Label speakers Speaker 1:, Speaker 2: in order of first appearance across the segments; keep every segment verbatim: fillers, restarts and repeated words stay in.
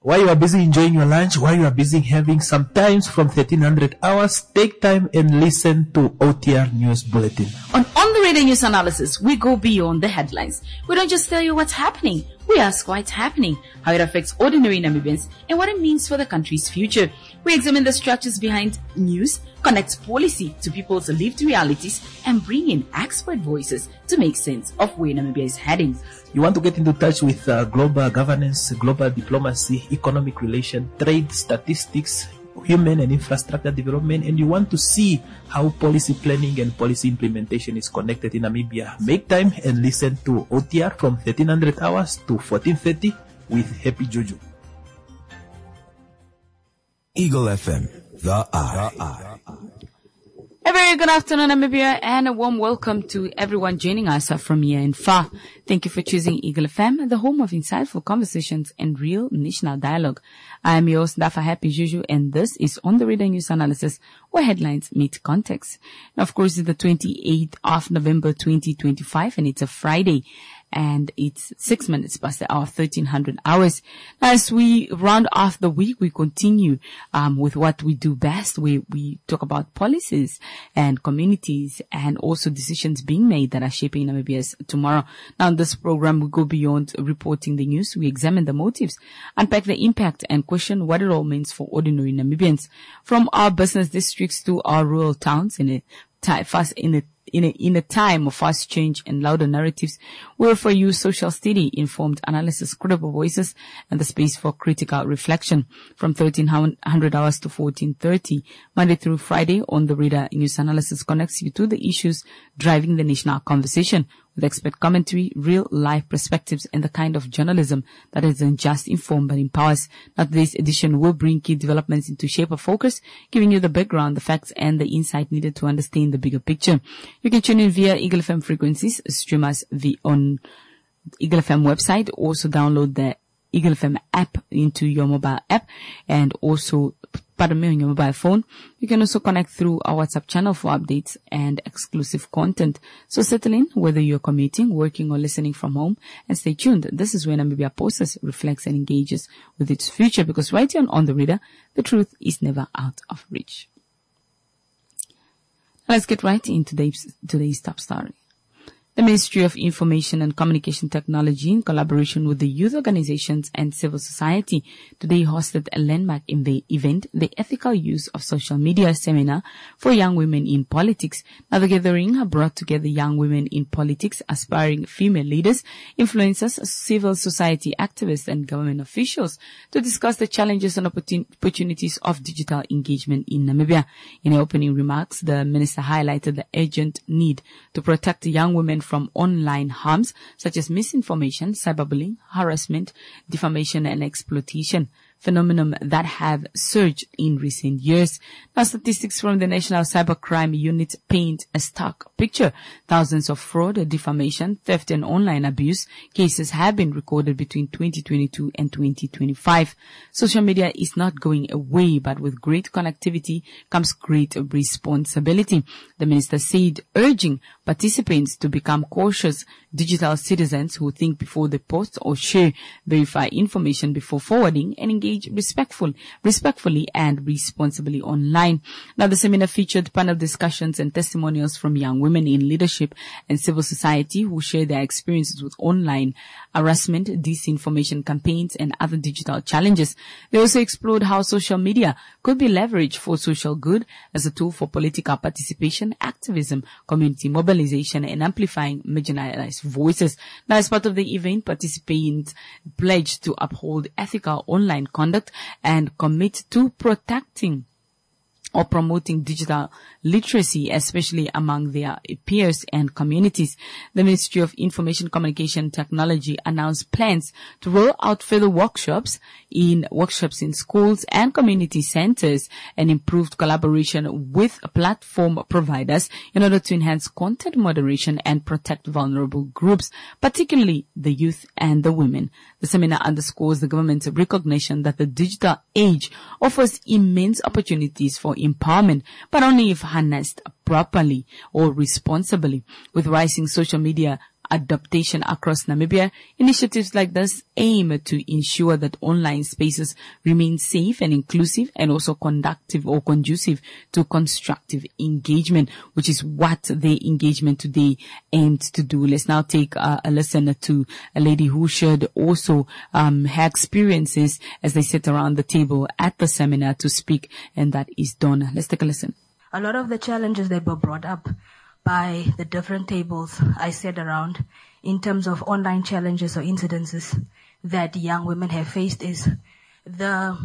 Speaker 1: While you are busy enjoying your lunch, while you are busy having some times from thirteen hundred hours, take time and listen to O T R News Bulletin.
Speaker 2: On On the Radar News Analysis, we go beyond the headlines. We don't just tell you what's happening. We ask why it's happening, how it affects ordinary Namibians, and what it means for the country's future. We examine the structures behind news, connect policy to people's lived realities, and bring in expert voices to make sense of where Namibia is heading.
Speaker 1: You want to get into touch with uh, global governance, global diplomacy, economic relation, trade, statistics, human and infrastructure development, and you want to see how policy planning and policy implementation is connected in Namibia. Make time and listen to O T R from thirteen hundred hours to fourteen thirty with Happy Juju.
Speaker 3: Eagle F M, the Eye.
Speaker 2: A very good afternoon, Namibia, and a warm welcome to everyone joining us from here and far. Thank you for choosing Eagle F M, the home of insightful conversations and real national dialogue. I am your host, Dafa Happy Juju, and this is On the Radar News Analysis, where headlines meet context. And of course, it's the twenty-eighth of November, twenty twenty-five, and it's a Friday. And it's six minutes past the hour, thirteen hundred hours. As we round off the week, we continue um, with what we do best. We we talk about policies and communities and also decisions being made that are shaping Namibia's tomorrow. Now, in this program, we go beyond reporting the news. We examine the motives, unpack the impact, and question what it all means for ordinary Namibians. From our business districts to our rural towns in a time, fast in a In a, in a time of fast change and louder narratives, we offer you social study, informed analysis, credible voices, and the space for critical reflection. From thirteen hundred hours to fourteen thirty, Monday through Friday, On the Radar News Analysis connects you to the issues driving the national conversation with expert commentary, real-life perspectives, and the kind of journalism that isn't just informed but empowers. Now, today's edition will bring key developments into shape of focus, giving you the background, the facts, and the insight needed to understand the bigger picture. You can tune in via Eagle F M frequencies, stream us via on Eagle F M website, also download the Eagle F M app into your mobile app, and also, pardon me, on your mobile phone. You can also connect through our WhatsApp channel for updates and exclusive content. So settle in, whether you're commuting, working, or listening from home, and stay tuned. This is where Namibia poses, reflects, and engages with its future, because right here on On the Radar, the truth is never out of reach. Let's get right into today's, today's top story. The Ministry of Information and Communication Technology, in collaboration with the youth organizations and civil society, today hosted a landmark event, the Ethical Use of Social Media Seminar for Young Women in Politics. Now, the gathering brought together young women in politics, aspiring female leaders, influencers, civil society activists, and government officials to discuss the challenges and opportunities of digital engagement in Namibia. In her opening remarks, the minister highlighted the urgent need to protect young women from online harms such as misinformation, cyberbullying, harassment, defamation, and exploitation, phenomenon that have surged in recent years. Now, statistics from the National Cybercrime Unit paint a stark picture. Thousands of fraud, defamation, theft, and online abuse cases have been recorded between twenty twenty-two and twenty twenty-five. Social media is not going away, but with great connectivity comes great responsibility. The minister said, urging participants to become cautious digital citizens who think before they post or share, verify information before forwarding, and engage respectful, respectfully and responsibly online. Now, the seminar featured panel discussions and testimonials from young women in leadership and civil society who share their experiences with online harassment, disinformation campaigns, and other digital challenges. They also explored how social media could be leveraged for social good as a tool for political participation, activism, community mobilization, and amplifying marginalized voices. Now, as part of the event, participants pledged to uphold ethical online conduct and commit to protecting or promoting digital literacy, especially among their peers and communities. The Ministry of Information Communication Technology announced plans to roll out further workshops in workshops in schools and community centers and improved collaboration with platform providers in order to enhance content moderation and protect vulnerable groups, particularly the youth and the women. The seminar underscores the government's recognition that the digital age offers immense opportunities for empowerment, but only if harnessed properly or responsibly. With rising social media adaptation across Namibia. Initiatives like this aim to ensure that online spaces remain safe and inclusive and also conductive or conducive to constructive engagement, which is what the engagement today aimed to do. Let's now take uh, a listen to a lady who shared also um, her experiences as they sit around the table at the seminar to speak, and that is Donna. Let's take a listen.
Speaker 4: A lot of the challenges that were brought up by the different tables I sat around in terms of online challenges or incidences that young women have faced is the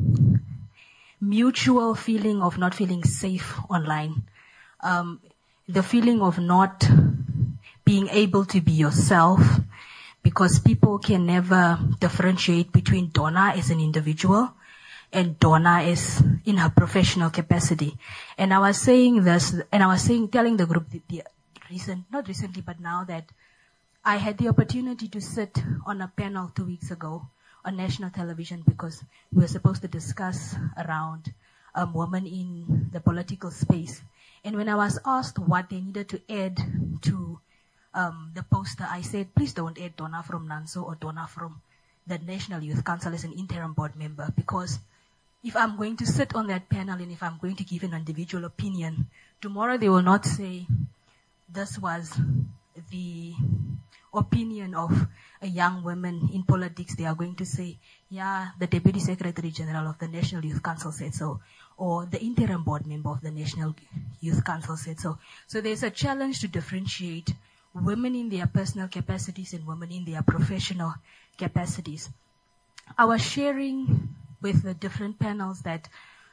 Speaker 4: mutual feeling of not feeling safe online, um, the feeling of not being able to be yourself, because people can never differentiate between Donna as an individual and Donna is in her professional capacity. And I was saying this, and I was saying, telling the group the, the recent, not recently, but now that I had the opportunity to sit on a panel two weeks ago on national television because we were supposed to discuss around um, women in the political space. And when I was asked what they needed to add to um, the poster, I said, please don't add Donna from NANSO or Donna from the National Youth Council as an interim board member, because if I'm going to sit on that panel and if I'm going to give an individual opinion, tomorrow they will not say this was the opinion of a young woman in politics. They are going to say, yeah, the Deputy Secretary General of the National Youth Council said so, or the interim board member of the National Youth Council said so. So there's a challenge to differentiate women in their personal capacities and women in their professional capacities. I was sharing with the different panels that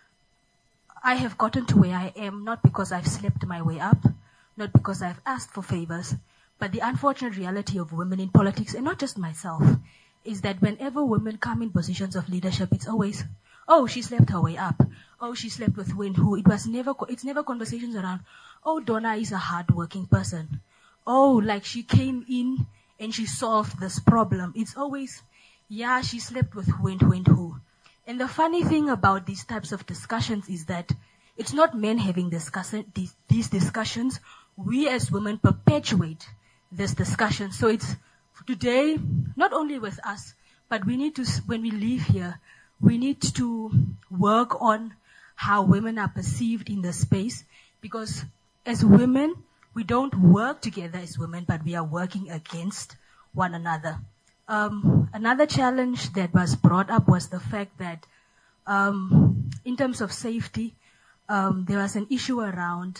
Speaker 4: I have gotten to where I am not because I've slept my way up, not because I've asked for favors, but the unfortunate reality of women in politics, and not just myself, is that whenever women come in positions of leadership, it's always, oh, she slept her way up. Oh, she slept with Win who. It was never, it's never conversations around, oh, Donna is a hardworking person. Oh, like she came in and she solved this problem. It's always, yeah, she slept with Win Win who. And the funny thing about these types of discussions is that it's not men having discussion, these, these discussions. We as women perpetuate this discussion. So it's today, not only with us, but we need to, when we leave here, we need to work on how women are perceived in the space, because as women, we don't work together as women, but we are working against one another. Um, another challenge that was brought up was the fact that um, in terms of safety, um, there was an issue around,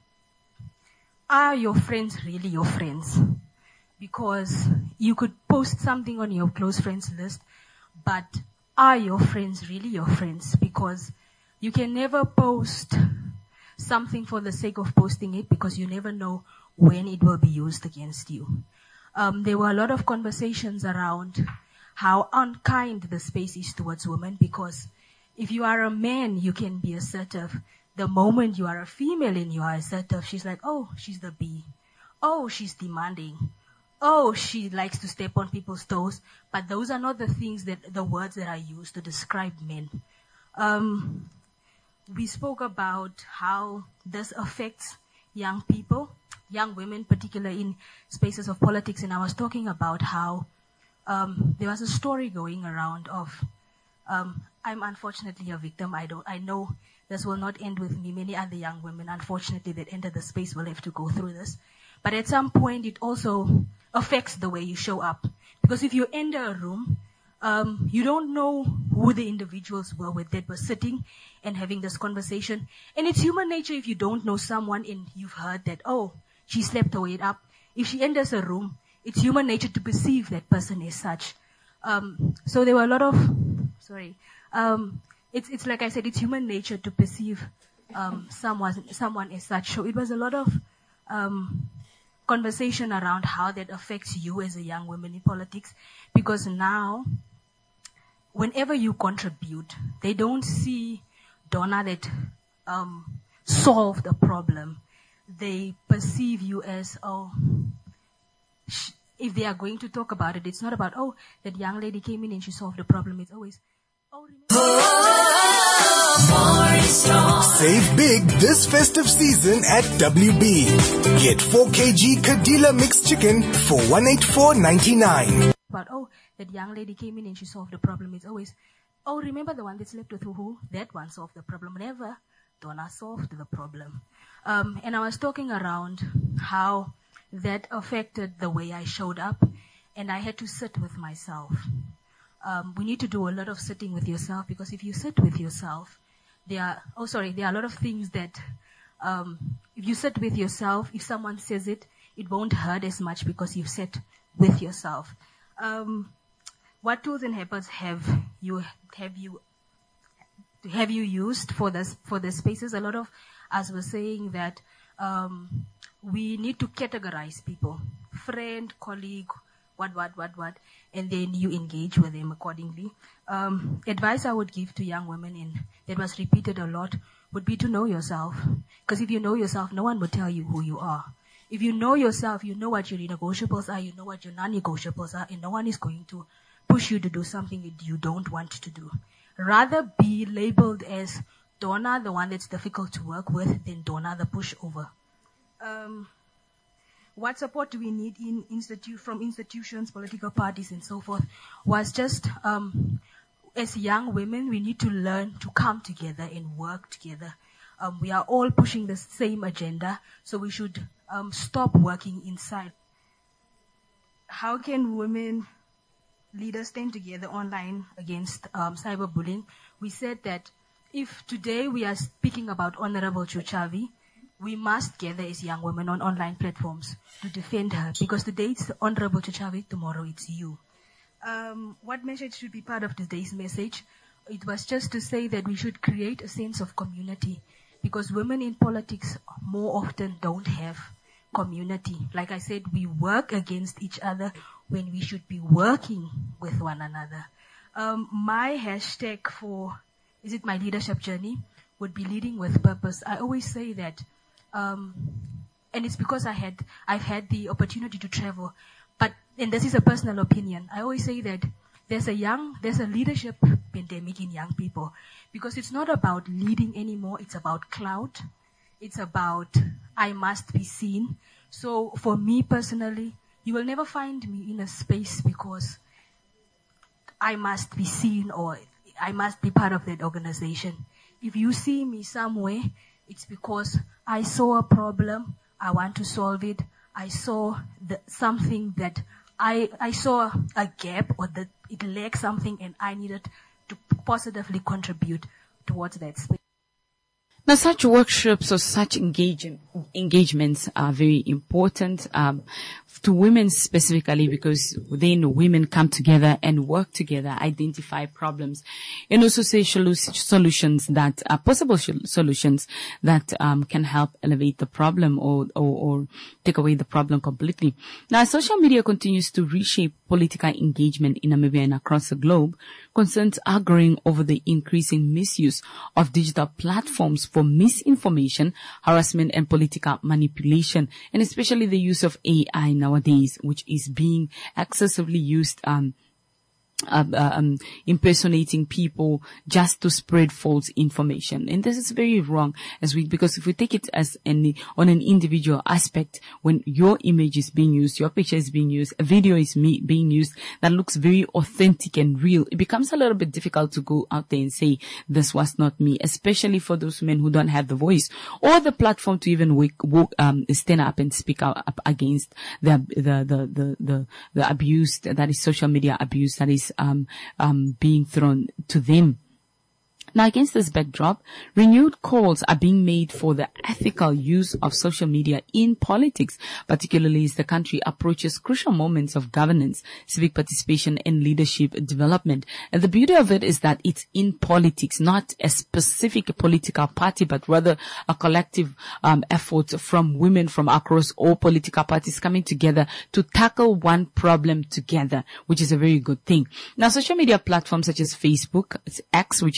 Speaker 4: are your friends really your friends? Because you could post something on your close friends list, but are your friends really your friends? Because you can never post something for the sake of posting it, because you never know when it will be used against you. Um, there were a lot of conversations around how unkind the space is towards women, because if you are a man, you can be assertive. The moment you are a female and you are assertive, she's like, oh, she's the bee. Oh, she's demanding. Oh, she likes to step on people's toes. But those are not the things that, the words that are used to describe men. Um, we spoke about how this affects young people, young women, particularly in spaces of politics. And I was talking about how um, there was a story going around of, um, I'm unfortunately a victim. I don't, I know this will not end with me. Many other young women, unfortunately, that enter the space will have to go through this. But at some point, it also affects the way you show up. Because if you enter a room, um, you don't know who the individuals were with that were sitting and having this conversation. And it's human nature, if you don't know someone and you've heard that, oh, she slept her way up. If she enters a room, it's human nature to perceive that person as such. Um, so there were a lot of, sorry, um, it's, it's like I said, it's human nature to perceive, um, someone, someone as such. So it was a lot of, um, conversation around how that affects you as a young woman in politics, because now, whenever you contribute, they don't see Donna that, um, solved a problem. They perceive you as, oh, sh- if they are going to talk about it, it's not about, oh, that young lady came in and she solved the problem. It's always, oh, remember-
Speaker 5: Save big this festive season at W B. Get four kilograms Kadila mixed chicken for one hundred eighty-four ninety-nine.
Speaker 4: But oh, that young lady came in and she solved the problem. It's always, oh, remember the one that slept with who? That one solved the problem. Never Donna solved the problem. Um, and I was talking around how that affected the way I showed up, and I had to sit with myself. Um, we need to do a lot of sitting with yourself, because if you sit with yourself, there are, oh sorry, there are a lot of things that, um, if you sit with yourself, if someone says it, it won't hurt as much because you've sat with yourself. Um, what tools and habits have you, have you, have you used for this, for the spaces? A lot of us were saying that, um, we need to categorize people. Friend, colleague, what, what, what, what, and then you engage with them accordingly. Um, advice I would give to young women, and that was repeated a lot, would be to know yourself. Because if you know yourself, no one will tell you who you are. If you know yourself, you know what your negotiables are, you know what your non-negotiables are, and no one is going to push you to do something that you don't want to do. Rather be labeled as Donna, the one that's difficult to work with, than Donna, the pushover. Um, what support do we need in institu- from institutions, political parties, and so forth, was just, um, as young women, we need to learn to come together and work together. Um, we are all pushing the same agenda, so we should um, stop working inside. How can women leaders stand together online against um, cyberbullying? We said that if today we are speaking about Honorable Chuchavi, we must gather as young women on online platforms to defend her, because today it's the Honorable Chuchavi, tomorrow it's you. Um, what message should be part of today's message? It was just to say that we should create a sense of community, because women in politics more often don't have community. Like I said, we work against each other when we should be working with one another. Um, my hashtag for, is it my leadership journey, would be leading with purpose. I always say that, um, and it's because I had, I've had the opportunity to travel, but, and this is a personal opinion, I always say that there's a young, there's a leadership pandemic in young people, because it's not about leading anymore, it's about clout, it's about, I must be seen. So for me personally, you will never find me in a space because I must be seen or I must be part of that organization. If you see me somewhere, it's because I saw a problem, I want to solve it, I saw the, something that I, I saw a gap, or that it lacked something, and I needed to positively contribute towards that space.
Speaker 2: Now, such workshops or such engage, engagements are very important um, to women specifically, because then women come together and work together, identify problems, and also say solutions that are possible solutions that um, can help elevate the problem or, or, or take away the problem completely. Now, social media continues to reshape political engagement in Namibia and across the globe. Concerns are growing over the increasing misuse of digital platforms for misinformation, harassment, and political manipulation, and especially the use of A I nowadays, which is being excessively used um Uh, um, impersonating people just to spread false information. And this is very wrong, as we, because if we take it as any, on an individual aspect, when your image is being used, your picture is being used, a video is me, being used that looks very authentic and real, it becomes a little bit difficult to go out there and say, this was not me, especially for those men who don't have the voice or the platform to even wake, woke, um, stand up and speak out up against the, the, the, the, the, the abuse that is social media abuse that is Um, um, being thrown to them. Now, against this backdrop, renewed calls are being made for the ethical use of social media in politics, particularly as the country approaches crucial moments of governance, civic participation, and leadership development. And the beauty of it is that it's in politics, not a specific political party, but rather a collective um, effort from women from across all political parties coming together to tackle one problem together, which is a very good thing. Now, social media platforms such as Facebook, X, which is formerly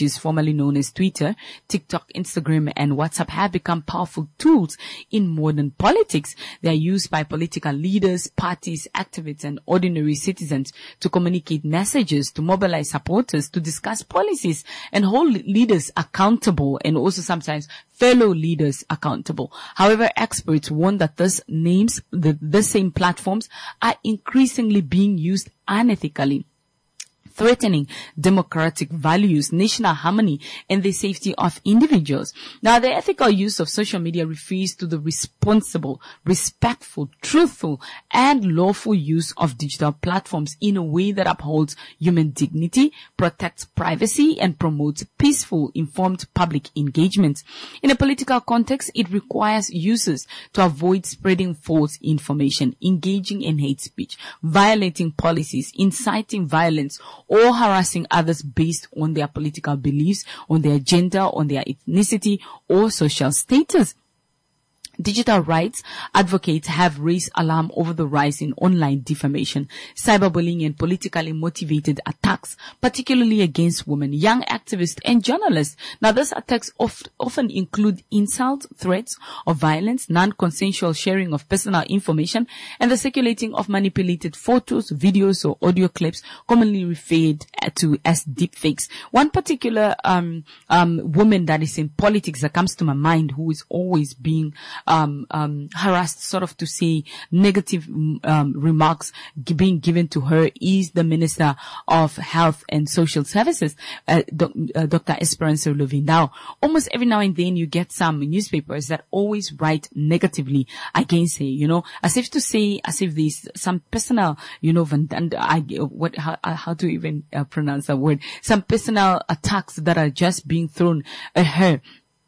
Speaker 2: formerly known as Twitter, TikTok, Instagram, and WhatsApp have become powerful tools in modern politics. They are used by political leaders, parties, activists, and ordinary citizens to communicate messages, to mobilize supporters, to discuss policies, and hold leaders accountable, and also sometimes fellow leaders accountable. However, experts warn that these names, the, the same platforms are increasingly being used unethically, threatening democratic values, national harmony, and the safety of individuals. Now, the ethical use of social media refers to the responsible, respectful, truthful, and lawful use of digital platforms in a way that upholds human dignity, protects privacy, and promotes peaceful, informed public engagement. In a political context, it requires users to avoid spreading false information, engaging in hate speech, violating policies, inciting violence, or harassing others based on their political beliefs, on their gender, on their ethnicity, or social status. Digital rights advocates have raised alarm over the rise in online defamation, cyberbullying, and politically motivated attacks, particularly against women, young activists, and journalists. Now, these attacks oft, often include insults, threats of violence, non-consensual sharing of personal information, and the circulating of manipulated photos, videos, or audio clips, commonly referred to as deepfakes. One particular um, um, woman that is in politics that comes to my mind, who is always being Um, um, harassed, sort of to say negative um, remarks g- being given to her, is the Minister of Health and Social Services, uh, doc- uh, Doctor Esperanza Levin. Now, almost every now and then you get some newspapers that always write negatively against her, you know, as if to say, as if there's some personal, you know, and I, what, how, how to even uh, pronounce that word, some personal attacks that are just being thrown at her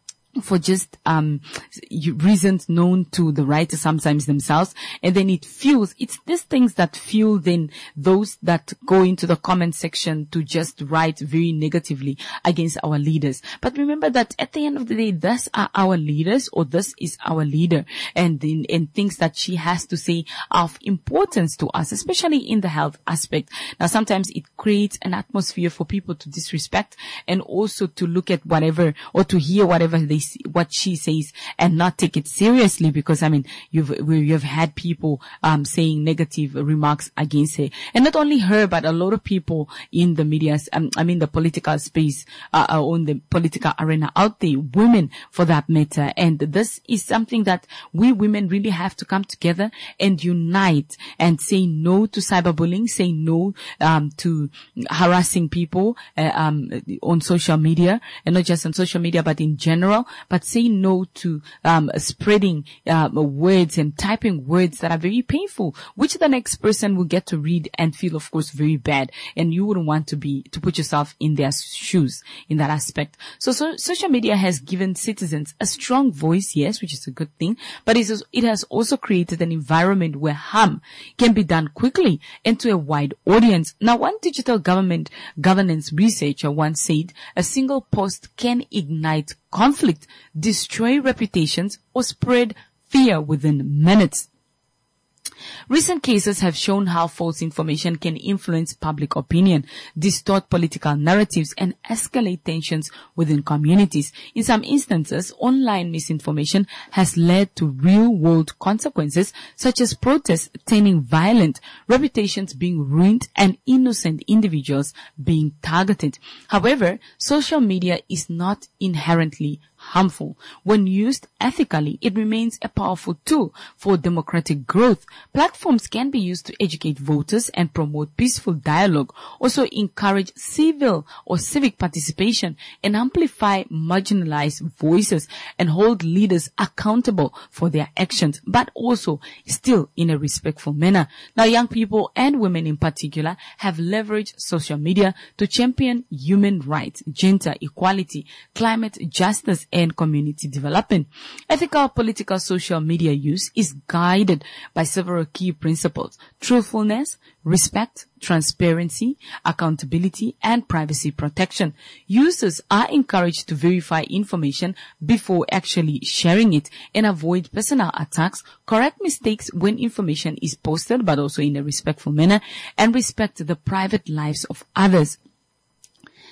Speaker 2: for just um reasons known to the writer sometimes themselves. And then it fuels, it's these things that fuel then those that go into the comment section to just write very negatively against our leaders. But remember that at the end of the day, these are our leaders, or this is our leader, and in, and things that she has to say are of importance to us, especially in the health aspect. Now, sometimes it creates an atmosphere for people to disrespect, and also to look at whatever, or to hear whatever they what she says and not take it seriously, because I mean you've you've had people um saying negative remarks against her, and not only her but a lot of people in the media, um, I mean the political space, uh, on the political arena out there, women for that matter. And this is something that we women really have to come together and unite and say no to cyberbullying, say no um to harassing people uh, um on social media, and not just on social media but in general. But say no to um spreading uh, words and typing words that are very painful, which the next person will get to read and feel, of course, very bad. And you wouldn't want to be to put yourself in their shoes in that aspect. So, so social media has given citizens a strong voice, yes, which is a good thing. But it has, it has also created an environment where harm can be done quickly and to a wide audience. Now, one digital government governance researcher once said, a single post can ignite conflict, destroy reputations, or spread fear within minutes. Recent cases have shown how false information can influence public opinion, distort political narratives, and escalate tensions within communities. In some instances, online misinformation has led to real-world consequences, such as protests turning violent, reputations being ruined, and innocent individuals being targeted. However, social media is not inherently harmful. When used ethically, it remains a powerful tool for democratic growth. Platforms can be used to educate voters and promote peaceful dialogue, also encourage civil or civic participation, and amplify marginalized voices, and hold leaders accountable for their actions, but also still in a respectful manner. Now, young people and women in particular have leveraged social media to champion human rights, gender equality, climate justice, and community development. Ethical political social media use is guided by several key principles: truthfulness, respect, transparency, accountability, and privacy protection. Users are encouraged to verify information before actually sharing it and avoid personal attacks, correct mistakes when information is posted, but also in a respectful manner, and respect the private lives of others.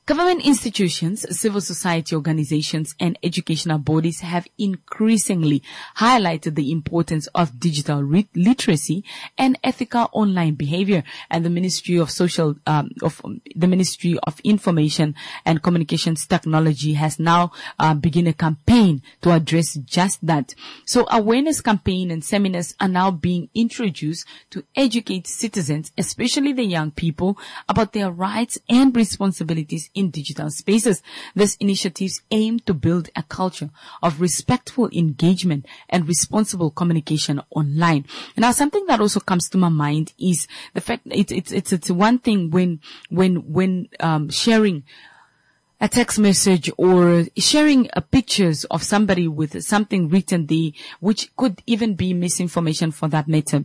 Speaker 2: Government institutions, civil society organizations, and educational bodies have increasingly highlighted the importance of digital re- literacy and ethical online behavior. And the Ministry of Social, um, of um, the Ministry of Information and Communications Technology has now uh, begun a campaign to address just that. So, awareness campaign and seminars are now being introduced to educate citizens, especially the young people, about their rights and responsibilities in digital spaces. These initiatives aim to build a culture of respectful engagement and responsible communication online. Now, something that also comes to my mind is the fact that it's it's it's, it's one thing when when when um, sharing a text message or sharing uh, pictures of somebody with something written there, which could even be misinformation for that matter.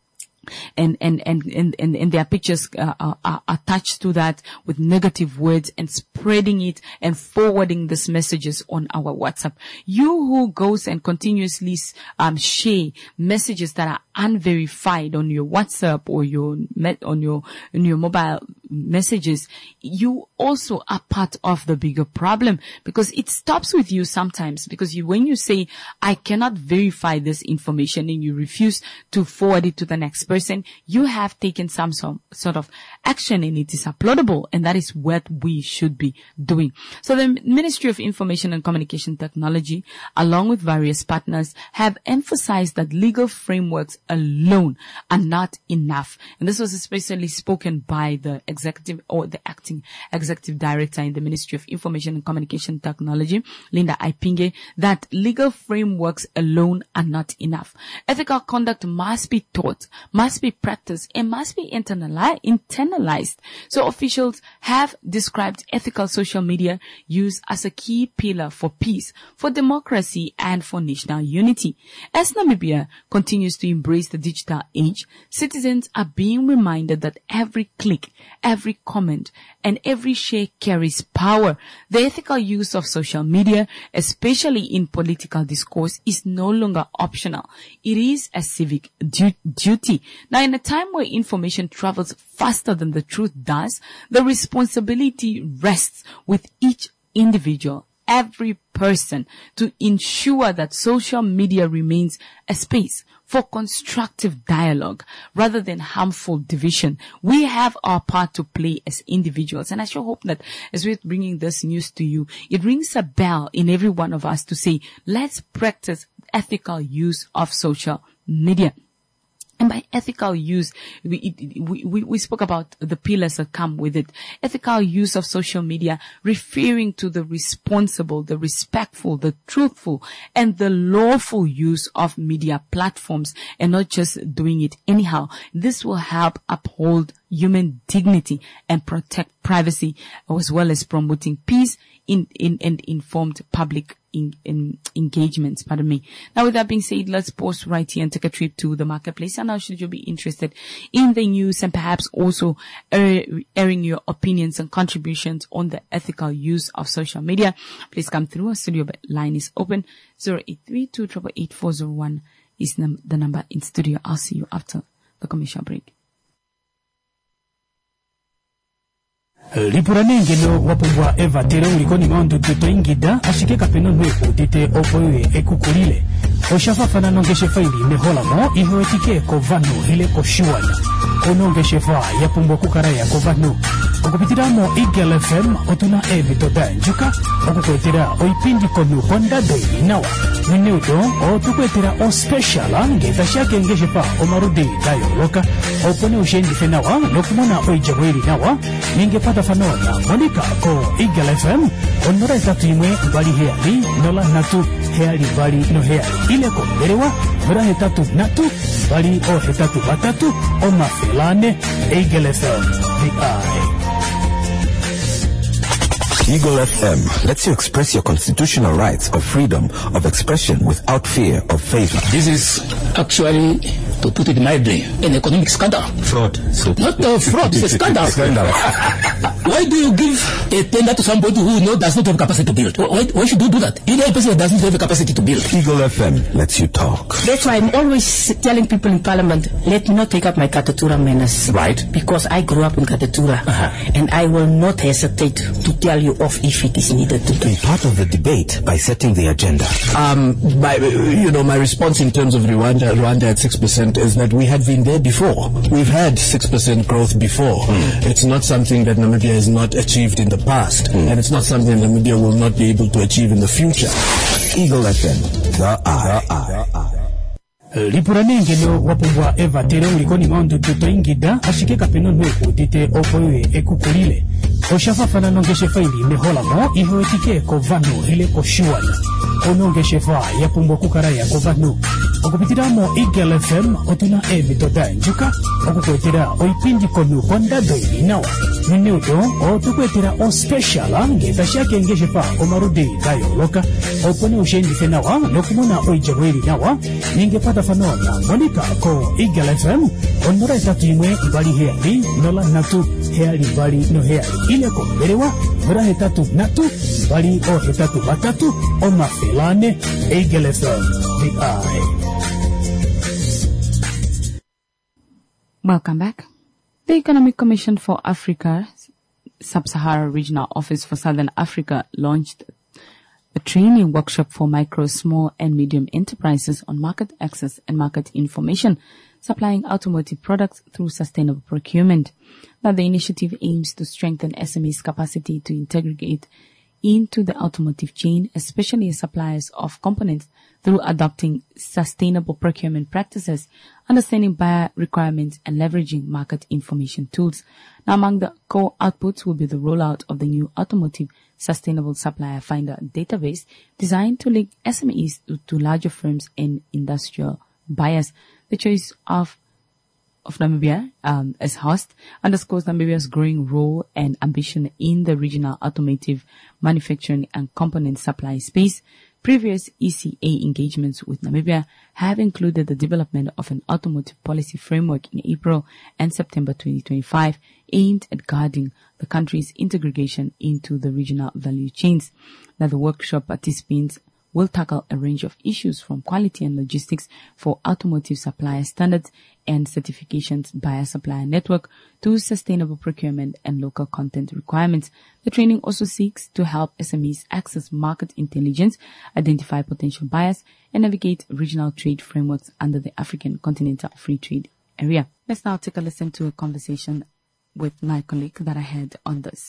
Speaker 2: And, and, and, and, and, and their pictures uh, are, are attached to that with negative words and spreading it and forwarding these messages on our WhatsApp. You who goes and continuously um, share messages that are unverified on your WhatsApp or your on your on your mobile messages, you also are part of the bigger problem, because it stops with you sometimes, because you, when you say, I cannot verify this information, and you refuse to forward it to the next person, you have taken some sort of action and it is uploadable, and that is what we should be doing. So the Ministry of Information and Communication Technology, along with various partners, have emphasized that legal frameworks alone are not enough. And this was especially spoken by the executive or the acting executive director in the Ministry of Information and Communication Technology, Linda Ipinge, that legal frameworks alone are not enough. Ethical conduct must be taught, must be practiced, and must be internali- internalized. So officials have described ethical social media use as a key pillar for peace, for democracy, and for national unity. As Namibia continues to embrace the digital age, citizens are being reminded that every click, every comment, and every share carries power. The ethical use of social media, especially in political discourse, is no longer optional. It is a civic du- duty. Now, in a time where information travels faster than the truth does, the responsibility rests with each individual, every person, to ensure that social media remains a space for constructive dialogue rather than harmful division. We have our part to play as individuals, and I sure hope that as we're bringing this news to you, it rings a bell in every one of us to say, let's practice ethical use of social media. And by ethical use, we, we, we, we spoke about the pillars that come with it. Ethical use of social media, referring to the responsible, the respectful, the truthful, and the lawful use of media platforms, and not just doing it anyhow. This will help uphold human dignity and protect privacy, as well as promoting peace in, in, and informed public In, in engagements, pardon me. Now, with that being said, let's pause right here and take a trip to the marketplace. And now, should you be interested in the news and perhaps also air, airing your opinions and contributions on the ethical use of social media, please come through. Our studio line is open. zero eight three two eight eight four zero one is num- the number in studio. I'll see you after the commercial break.
Speaker 6: Lipuranenge no wapungwa eva tere ulikoni maundu tuto ingida ashike kapeno nweku tite opoye ekukulile oshafafana nongeshe faili mehola mo ihoetike kovano hile koshuana onongeshe fa yapumbwa kukaraya kovano okupitiramo Eagle F M otuna evi toda njuka okukwetera oipindi konu konda doi nawa mineudo otukwetera o special ngeta shake ngeshe fa omarudi dayo loka opone ushendi fenawa nokumona oijaweli nawa ninge pata fanona monika ko Eagle F M onora tatu imwe bali heali nola natu heali bali no heali ile ko berewa mura hetatu natu bali o hetatu batatu o mafelane Eagle F M the eye.
Speaker 3: Eagle F M lets you express your constitutional rights of freedom of expression without fear of favor.
Speaker 7: This is actually, to put it mildly, an economic scandal.
Speaker 3: Fraud. So
Speaker 7: not a fraud, it's a scandal.
Speaker 3: Scandal.
Speaker 7: Why do you give a tender to somebody who know does not have capacity to build? Why, why should you do that? You know a person that doesn't have the capacity to build.
Speaker 3: Eagle F M lets you talk.
Speaker 8: That's why I'm always telling people in Parliament, let me not take up my Katatura manners.
Speaker 3: Right.
Speaker 8: Because I grew up in Katatura.
Speaker 3: Uh-huh.
Speaker 8: And I will not hesitate to tell you off if it is needed to
Speaker 3: Be part of the debate by setting the agenda.
Speaker 7: Um, my, you know, my response in terms of Rwanda, Rwanda at six percent is that we had been there before. We've had six percent growth before. Mm. It's not something that Namibia has not achieved in the past. Mm. And it's not something Namibia will not be able to achieve in the future.
Speaker 3: Eagle F M, the eye. The eye.
Speaker 6: Lipuranengelo wapungwa eva tere ulikoni maundu tuto ingida ashike kapeno nweku tite opoye ekukulile oshafa fana nongeshe faili mehola mo ihoetike ko vano hile ko shuana onongeshe fa yapumbo kukaraya ko vano okupitira mo Eagle F M otuna evi toda njuka okukwetera oipindi konu konda doili nawa Minuto o tukwetera o special ngeta shake ngeshe fa omarudi dayo loka opone ushendi fenawa lokumona oijaweli nawa ningepata fanona monika ko Eagle F M onora tatu imwe bali heali nola natu heali bali no heali ile ko berewa mura hetatu natu bali o hetatu batatu o mafelane Eagle F M the eye.
Speaker 2: Welcome back. The Economic Commission for Africa, Sub-Sahara Regional Office for Southern Africa launched a training workshop for micro, small and medium enterprises on market access and market information, supplying automotive products through sustainable procurement. Now, the initiative aims to strengthen S M Es' capacity to integrate into the automotive chain, especially as suppliers of components, through adopting sustainable procurement practices, understanding buyer requirements, and leveraging market information tools. Now, among the core outputs will be the rollout of the new Automotive Sustainable Supplier Finder database designed to link S M Es to, to larger firms and industrial buyers. The choice of of Namibia um, as host underscores Namibia's growing role and ambition in the regional automotive manufacturing and component supply space. Previous E C A engagements with Namibia have included the development of an automotive policy framework in April and September twenty twenty-five aimed at guarding the country's integration into the regional value chains. Now, the workshop participants will tackle a range of issues from quality and logistics for automotive supplier standards and certifications buyer supplier network to sustainable procurement and local content requirements. The training also seeks to help S M Es access market intelligence, identify potential buyers, and navigate regional trade frameworks under the African Continental Free Trade Area. Let's now take a listen to a conversation with my colleague that I had on this.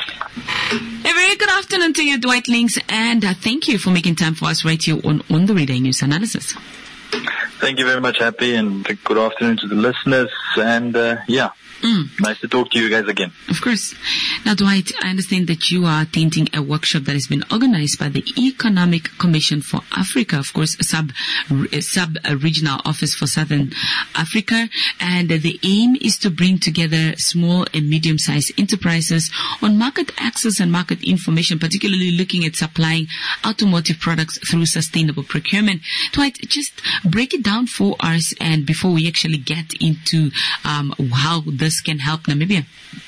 Speaker 2: A very good afternoon to you, Dwight Links, and uh, thank you for making time for us right here on On the Radar News Analysis.
Speaker 9: Thank you very much, Happy, and good afternoon to the listeners. And uh, yeah, mm. nice to talk to you guys again.
Speaker 2: Of course. Now, Dwight, I understand that you are attending a workshop that has been organized by the Economic Commission for Africa, of course, a sub a sub regional office for Southern Africa, and uh, the aim is to bring together small and medium-sized enterprises on market access and market information, particularly looking at supplying automotive products through sustainable procurement. Dwight, just break it down for us, and before we actually get into um, how this can help Namibia.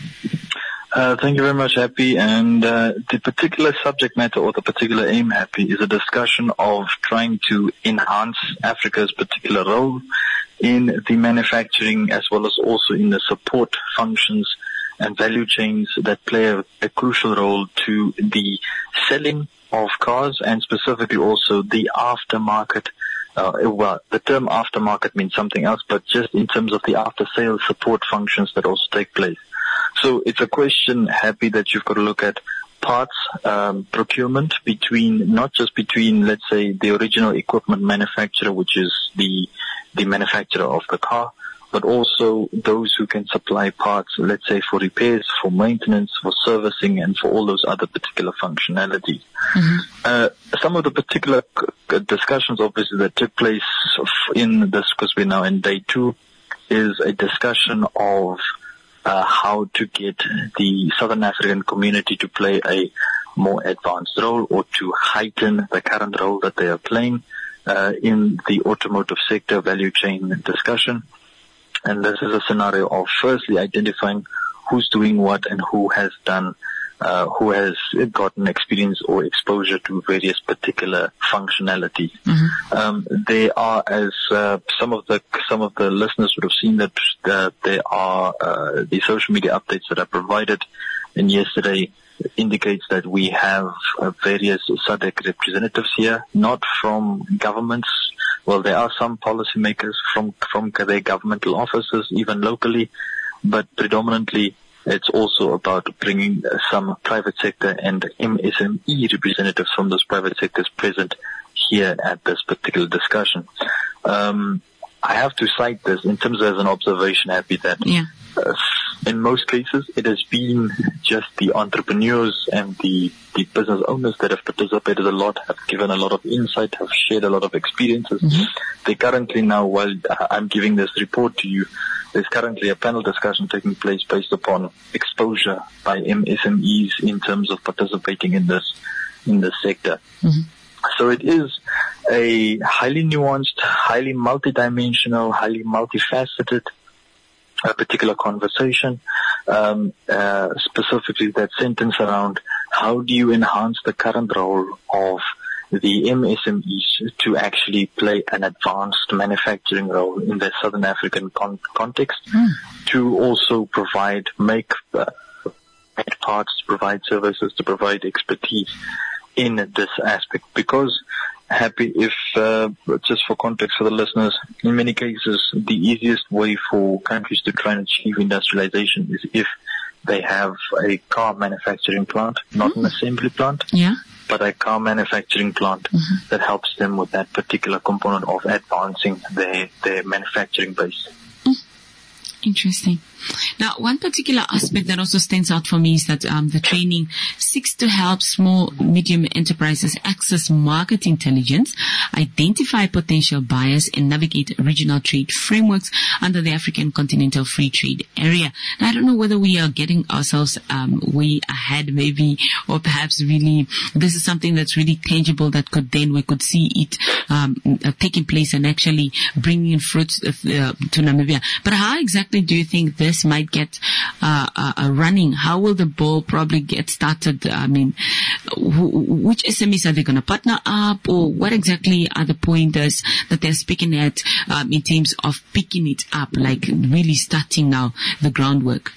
Speaker 9: Uh, thank you very much, Happy. And uh, the particular subject matter or the particular aim, Happy, is a discussion of trying to enhance Africa's particular role in the manufacturing as well as also in the support functions and value chains that play a, a crucial role to the selling of cars and specifically also the aftermarket. Uh, well, the term aftermarket means something else, but just in terms of the after-sales support functions that also take place. So it's a question, Happy, that you've got to look at parts um, procurement between, not just between, let's say, the original equipment manufacturer, which is the the manufacturer of the car, but also those who can supply parts, let's say, for repairs, for maintenance, for servicing, and for all those other particular functionalities. Mm-hmm. Uh, some of the particular c- discussions, obviously, that took place in this, because we're now in day two, is a discussion of uh, how to get the Southern African community to play a more advanced role or to heighten the current role that they are playing uh, in the automotive sector value chain discussion. And this is a scenario of firstly identifying who's doing what and who has done, uh, who has gotten experience or exposure to various particular functionalities.
Speaker 2: Mm-hmm.
Speaker 9: Um, there are, as uh, some of the some of the listeners would have seen, that uh, there are uh, the social media updates that are provided. And yesterday indicates that we have uh, various S A D C representatives here, not from governments. Well, there are some policymakers from from their governmental offices, even locally, but predominantly it's also about bringing uh, some private sector and M S M E representatives from those private sectors present here at this particular discussion. Um, I have to cite this in terms of as an observation, Happy, that
Speaker 2: yeah.
Speaker 9: uh, in most cases it has been just the entrepreneurs and the, the business owners that have participated a lot, have given a lot of insight, have shared a lot of experiences.
Speaker 2: Mm-hmm.
Speaker 9: They currently now, while I'm giving this report to you, there's currently a panel discussion taking place based upon exposure by M S M Es in terms of participating in this, in this sector.
Speaker 2: Mm-hmm.
Speaker 9: So it is a highly nuanced, highly multidimensional, highly multifaceted uh, particular conversation, um, uh, specifically that sentence around how do you enhance the current role of the M S M Es to actually play an advanced manufacturing role in the Southern African con- context, mm. to also provide, make uh, parts, to provide services, to provide expertise in this aspect. Because, Happy, if uh, just for context for the listeners, in many cases the easiest way for countries to try and achieve industrialization is if they have a car manufacturing plant, not mm. an assembly plant,
Speaker 2: yeah.
Speaker 9: but a car manufacturing plant
Speaker 2: mm-hmm.
Speaker 9: that helps them with that particular component of advancing their their manufacturing base.
Speaker 2: Mm. Interesting. Now, one particular aspect that also stands out for me is that um, the training seeks to help small, medium enterprises access market intelligence, identify potential buyers, and navigate regional trade frameworks under the African Continental Free Trade Area. Now, I don't know whether we are getting ourselves um, way ahead, maybe, or perhaps really this is something that's really tangible that could then we could see it um, uh, taking place and actually bringing in fruits uh, to Namibia. But how exactly do you think this This might get uh, uh, running? How will the ball probably get started? I mean, wh- which S M Es are they going to partner up, or what exactly are the pointers that they're speaking at um, in terms of picking it up, like really starting now the groundwork?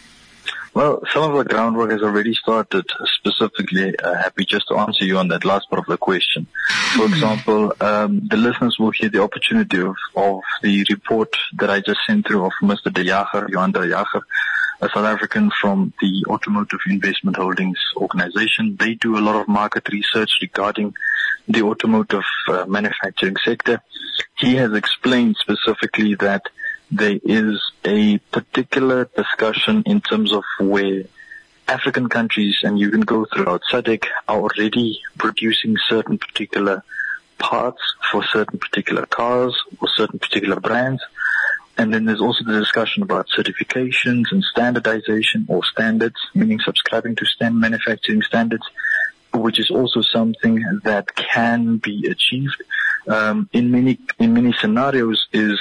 Speaker 9: Well, some of the groundwork has already started, specifically, uh, Happy, just to answer you on that last part of the question. For example, um, the listeners will hear the opportunity of, of the report that I just sent through of Mister De Jager, Johan De Jager, a South African from the Automotive Investment Holdings organization. They do a lot of market research regarding the automotive uh, manufacturing sector. He has explained specifically that there is a particular discussion in terms of where African countries, and you can go throughout S A D C, are already producing certain particular parts for certain particular cars or certain particular brands. And then there's also the discussion about certifications and standardization or standards, meaning subscribing to stand manufacturing standards, which is also something that can be achieved. Um, in many, in many scenarios is,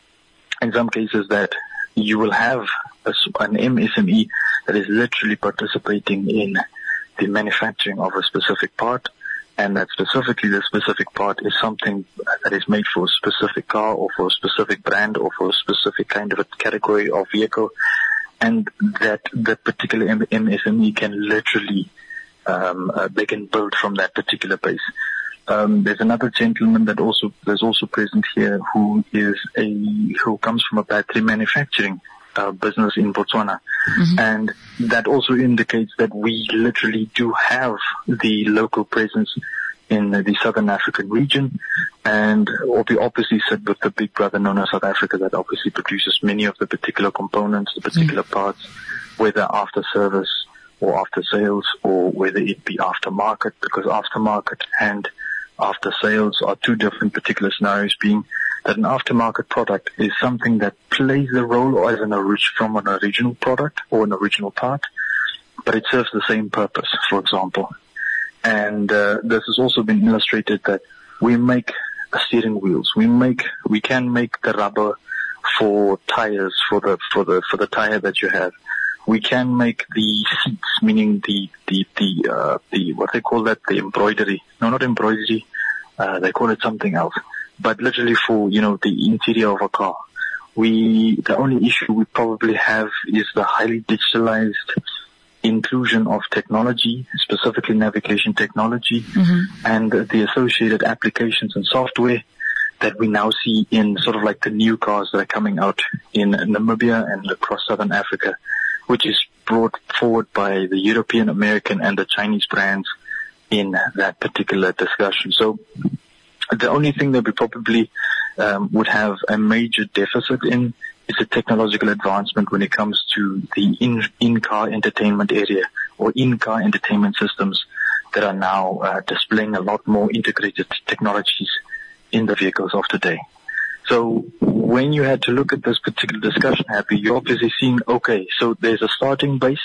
Speaker 9: in some cases, that you will have a, an M S M E that is literally participating in the manufacturing of a specific part, and that specifically the specific part is something that is made for a specific car or for a specific brand or for a specific kind of a category of vehicle, and that the particular M S M E can literally, um, uh, they can build from that particular base. Um, there's another gentleman that also there's also present here who is a who comes from a battery manufacturing uh, business in Botswana, mm-hmm. and that also indicates that we literally do have the local presence in the Southern African region, and we obviously sit with the big brother known as South Africa that obviously produces many of the particular components, the particular mm-hmm. parts, whether after service or after sales, or whether it be aftermarket, because aftermarket and after sales are two different particular scenarios, being that an aftermarket product is something that plays the role as an orig- from an original product or an original part, but it serves the same purpose, for example. And uh, this has also been illustrated that we make steering wheels, we make, we can make the rubber for tires, for the for the for the tire that you have, we can make the seats, meaning the, the, the, uh, the, what they call that, the embroidery. No, not embroidery. Uh, they call it something else. But literally for, you know, the interior of a car. We, the only issue we probably have is the highly digitalized inclusion of technology, specifically navigation technology, mm-hmm. and the associated applications and software that we now see in sort of like the new cars that are coming out in Namibia and across Southern Africa, which is brought forward by the European, American, and the Chinese brands in that particular discussion. So the only thing that we probably um, would have a major deficit in is a technological advancement when it comes to the in, in-car entertainment area or in-car entertainment systems that are now uh, displaying a lot more integrated technologies in the vehicles of today. So when you had to look at this particular discussion, Happy, you're obviously seeing, okay, so there's a starting base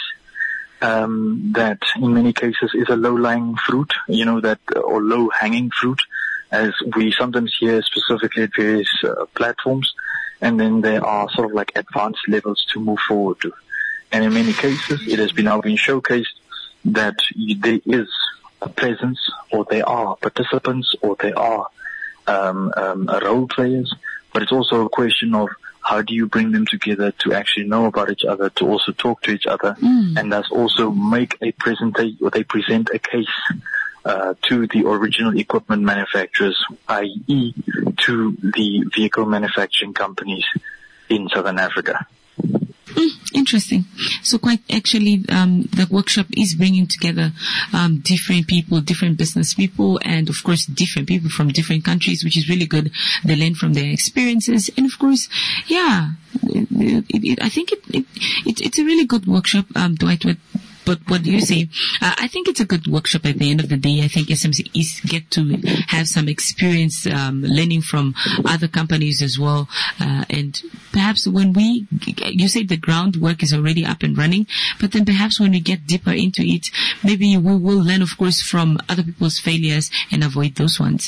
Speaker 9: um, that in many cases is a low-lying fruit, you know, that or low-hanging fruit, as we sometimes hear specifically at various uh, platforms, and then there are sort of like advanced levels to move forward to. And in many cases, it has been now been showcased that there is a presence, or there are participants, or there are Um, um, role players, but it's also a question of how do you bring them together to actually know about each other, to also talk to each other, mm. and thus also make a presentation, or they present a case uh, to the original equipment manufacturers, that is to the vehicle manufacturing companies in Southern Africa.
Speaker 2: Mm, interesting. So quite actually, um, the workshop is bringing together um, different people, different business people, and of course different people from different countries, which is really good. They learn from their experiences, and of course, yeah, it, it, it, I think it, it, it it's a really good workshop, um, Dwight. But what do you say? Uh, I think it's a good workshop at the end of the day. I think S M C is get to have some experience, um, learning from other companies as well. Uh, and perhaps when we, you say the groundwork is already up and running, but then perhaps when we get deeper into it, maybe we will learn, of course, from other people's failures and avoid those ones.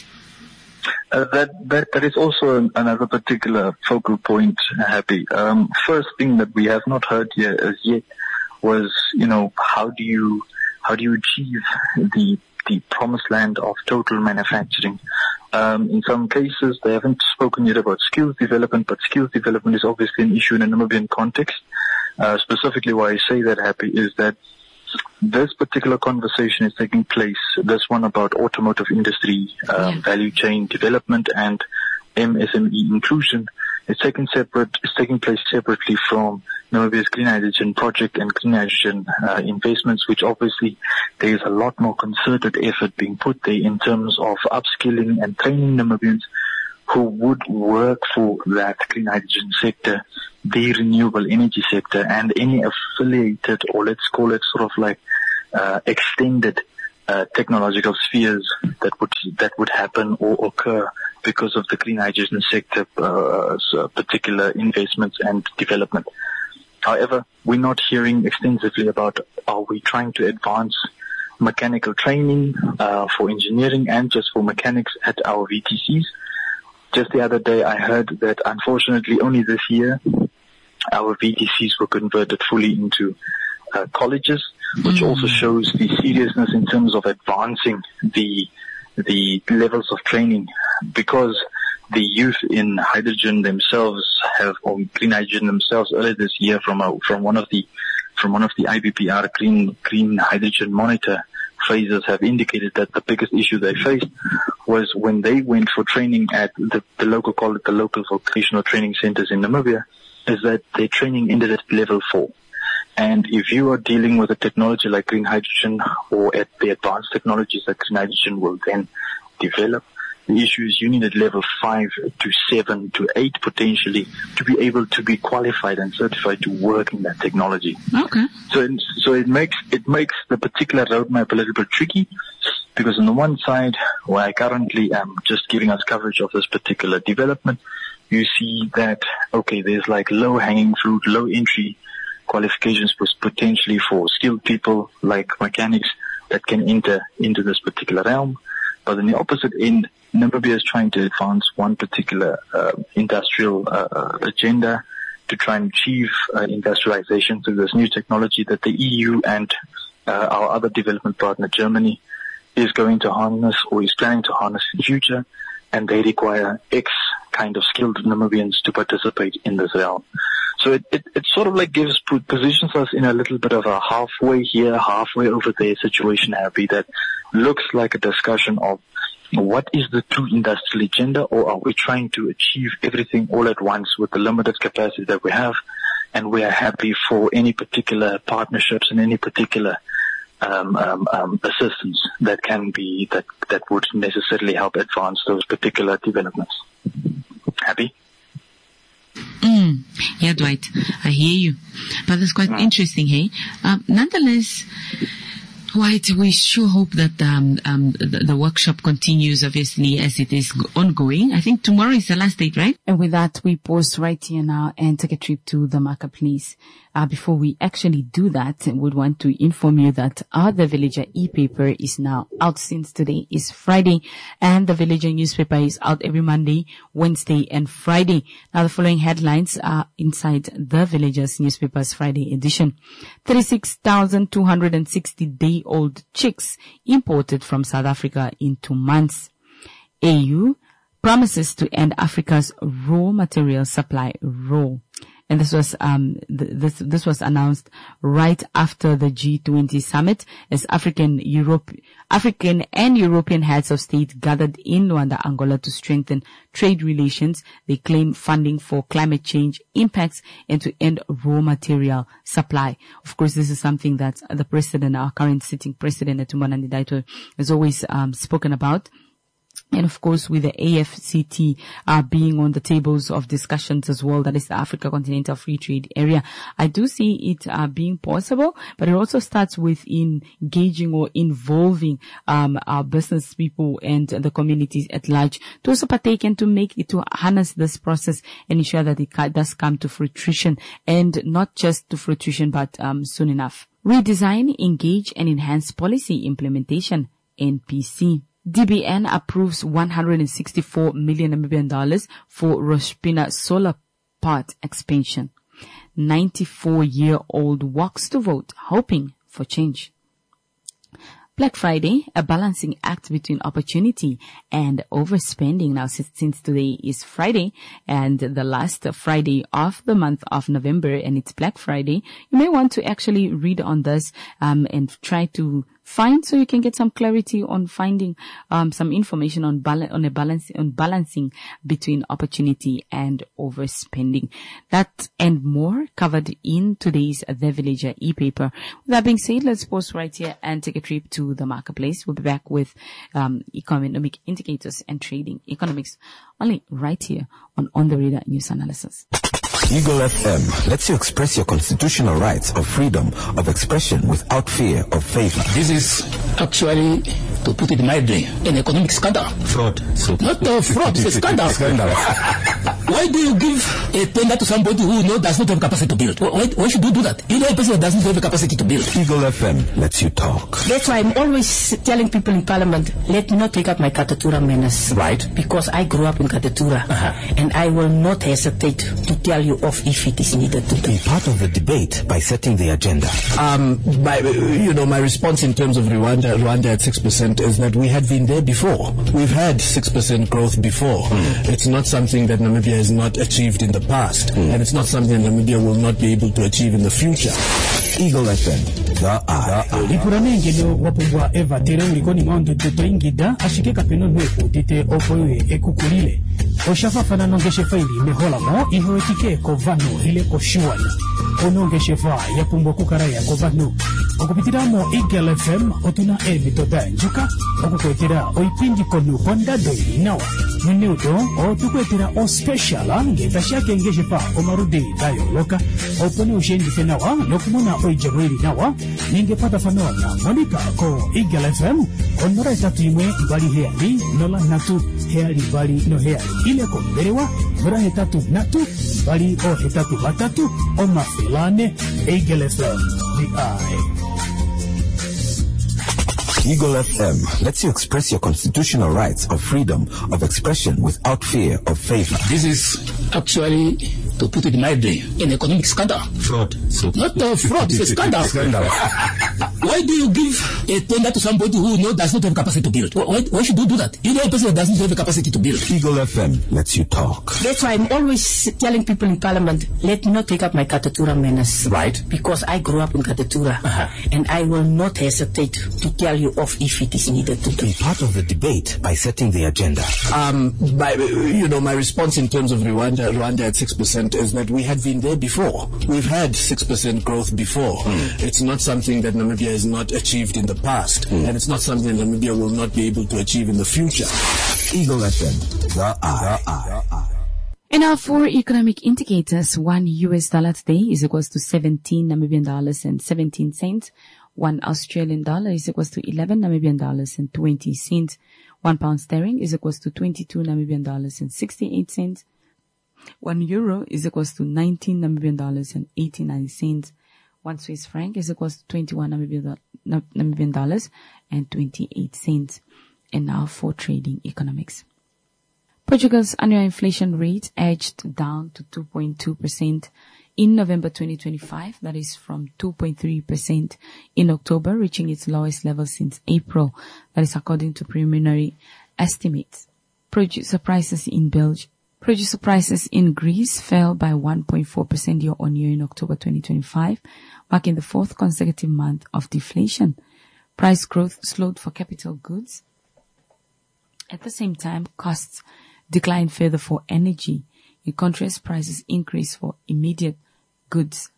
Speaker 9: Uh, that, that, that is also an, another particular focal point, Happy. Um, first thing that we have not heard here as yet was, you know, how do you, how do you achieve the, the promised land of total manufacturing? Um, in some cases, they haven't spoken yet about skills development, but skills development is obviously an issue in a Namibian context. Uh, specifically why I say that, Happy, is that this particular conversation is taking place, this one about automotive industry, um, yeah. value chain development and M S M E inclusion, is taking separate, is taking place separately from Namibia's Green Hydrogen project and Green Hydrogen uh, investments, which obviously there is a lot more concerted effort being put there in terms of upskilling and training Namibians who would work for that Green Hydrogen sector, the renewable energy sector, and any affiliated, or let's call it sort of like uh, extended uh, technological spheres that would that would happen or occur because of the Green Hydrogen sector uh, so particular investments and development. However, we're not hearing extensively about are we trying to advance mechanical training uh, for engineering and just for mechanics at our V T Cs. Just the other day I heard that unfortunately only this year our V T Cs were converted fully into uh, colleges, which mm. also shows the seriousness in terms of advancing the the levels of training, because the youth in hydrogen themselves have, or green hydrogen themselves, earlier this year from a, from one of the from one of the I B P R green green hydrogen monitor phases have indicated that the biggest issue they faced was when they went for training at the, the local, call it the local vocational training centers in Namibia, is that their training ended at level four. And if you are dealing with a technology like green hydrogen or at the advanced technologies that green hydrogen will then develop, the issue is you need at level five to seven to eight potentially to be able to be qualified and certified to work in that technology.
Speaker 2: Okay.
Speaker 9: So, it, so it makes it makes the particular roadmap a little bit tricky, because on the one side, where I currently am just giving us coverage of this particular development, you see that okay, there's like low hanging fruit, low entry qualifications potentially for skilled people like mechanics that can enter into this particular realm. But on the opposite end, Namibia is trying to advance one particular uh, industrial uh, agenda to try and achieve uh, industrialization through this new technology that the E U and uh, our other development partner, Germany, is going to harness or is planning to harness in future, and they require X kind of skilled Namibians to participate in this realm. So it, it, it sort of like gives, positions us in a little bit of a halfway here, halfway over there situation, Happy, that looks like a discussion of what is the true industrial agenda, or are we trying to achieve everything all at once with the limited capacity that we have, and we are happy for any particular partnerships and any particular um, um, um, assistance that can be, that, that would necessarily help advance those particular developments. Happy?
Speaker 2: Mm. Yeah, Dwight, I hear you. But that's quite mm. interesting, hey? Um, nonetheless, Dwight, we sure hope that um, um, the, the workshop continues, obviously, as it is ongoing. I think tomorrow is the last date, right? And with that, we pause right here now and take a trip to the marketplace. Uh, before we actually do that, we would want to inform you that our The Villager e-paper is now out since today is Friday, and the Villager newspaper is out every Monday, Wednesday, and Friday. Now, the following headlines are inside the Villager's newspaper's Friday edition. thirty-six thousand two hundred sixty day-old chicks imported from South Africa in two months. A U promises to end Africa's raw material supply roll. And this was, um, th- this, this was announced right after the G twenty summit, as African, Europe, African and European heads of state gathered in Luanda, Angola to strengthen trade relations. They claim funding for climate change impacts and to end raw material supply. Of course, this is something that the president, our current sitting president, Netumbo Nandi-Ndaitwah, has always, um, spoken about. And of course, with the A F C T uh, being on the tables of discussions as well, that is the Africa Continental Free Trade Area, I do see it uh, being possible, but it also starts with engaging or involving um, our business people and the communities at large to also partake and to make it, to harness this process and ensure that it does come to fruition, and not just to fruition, but um, soon enough. Redesign, engage, and enhance policy implementation, N P C. D B N approves one hundred sixty-four million Namibian dollars for Roshpina solar park expansion. ninety-four-year-old walks to vote, hoping for change. Black Friday, a balancing act between opportunity and overspending. Now, since, since today is Friday and the last Friday of the month of November, and it's Black Friday, you may want to actually read on this um, and try to find, so you can get some clarity on finding um, some information on bal- on a balance on balancing between opportunity and overspending. That and more covered in today's The Villager e-paper. With that being said, let's pause right here and take a trip to the marketplace. We'll be back with um, economic indicators and trading economics, only right here on On the Radar News Analysis.
Speaker 3: Eagle F M lets you express your constitutional rights of freedom of expression without fear of favor.
Speaker 10: This is actually, to put it mildly, an economic scandal.
Speaker 3: Fraud. So
Speaker 10: Not a fraud, it's a scandal.
Speaker 3: Scandal.
Speaker 10: Why do you give a tender to somebody who know does not have capacity to build? Why, why should you do that? You know a person that doesn't have the capacity to build.
Speaker 3: Eagle F M lets you talk.
Speaker 8: That's why I'm always telling people in Parliament, let me not take up my Katatura manners.
Speaker 3: Right.
Speaker 8: Because I grew up in Katatura.
Speaker 3: Uh-huh.
Speaker 8: And I will not hesitate to tell you off if it is needed to
Speaker 3: Be part of the debate by setting the agenda.
Speaker 7: Um, my, you know, my response in terms of Rwanda, Rwanda at six percent is that we had been there before. We've had six percent growth before. Mm. It's not something that Namibia has not achieved in the past. Mm. And it's not something that Namibia will not be able to achieve in the future.
Speaker 3: Eagle F M, the eye.
Speaker 6: Lipuranengelo wapubwa eva tere ulikoni mondo tuto ingida ashike kapeno nweku tite opoye ekukulile. Oshafa fana nongeshe faili mehola mo iho etike kovano ile koshuana. Onongeshe fa yapumbo kukaraya kovano. Okupitiramo Eagle F M otuna evi toda njuka. Okukwetera oipindi konu konda doi nawa. Minuto o tukwetera o special ngeta shake ngeshe fa omarude dayo loka. Opone ushendi fenawa nokumuna oijabweli nawa. Ningepata fanona Monica ko Eagle F M onora etatu imwe bali heali nola natu heali bali no heali ile ko berewa nora etatu natu bali o etatu batatu o mafilane Eagle F M the eye.
Speaker 3: Eagle F M lets you express your constitutional rights of freedom of expression without fear of favor.
Speaker 10: This is actually, to put it mildly, an economic scandal.
Speaker 3: Fraud. So
Speaker 10: not uh, fraud, it's a scandal.
Speaker 3: Scandal.
Speaker 10: Why do you give a tender to somebody who know does not have capacity to build? Why, why should you do that? You know a person that doesn't have the capacity to build.
Speaker 3: Eagle F M lets you talk.
Speaker 8: That's why I'm always telling people in Parliament, let me not take up my Katatura menace.
Speaker 3: Right.
Speaker 8: Because I grew up in Katatura.
Speaker 3: Uh-huh.
Speaker 8: And I will not hesitate to tell you off if it is needed to
Speaker 3: Be part of the debate by setting the agenda.
Speaker 7: Um, by, you know, my response in terms of Rwanda, Rwanda at six percent is that we had been there before. We've had six percent growth before. Mm. It's not something that Namibia has not achieved in the past. Mm. And it's not something Namibia will not be able to achieve in the future.
Speaker 3: Eagle F M, the eye. The eye.
Speaker 2: And our four economic indicators: one U S dollar today is equals to seventeen Namibian dollars and seventeen cents. One Australian dollar is equals to eleven Namibian dollars and twenty cents. One pound sterling is equals to twenty-two Namibian dollars and sixty-eight cents. One euro is equals to nineteen Namibian dollars and eighty-nine cents. One Swiss franc is equals to twenty-one Namibian dollars and twenty-eight cents. And now for trading economics. Portugal's annual inflation rate edged down to two point two percent in November twenty twenty-five. That is from two point three percent in October, reaching its lowest level since April. That is according to preliminary estimates. Producer prices in Belgium. Producer prices in Greece fell by one point four percent year on year in October twenty twenty-five, marking the fourth consecutive month of deflation. Price growth slowed for capital goods. At the same time, costs declined further for energy. In contrast, prices increased for immediate goods.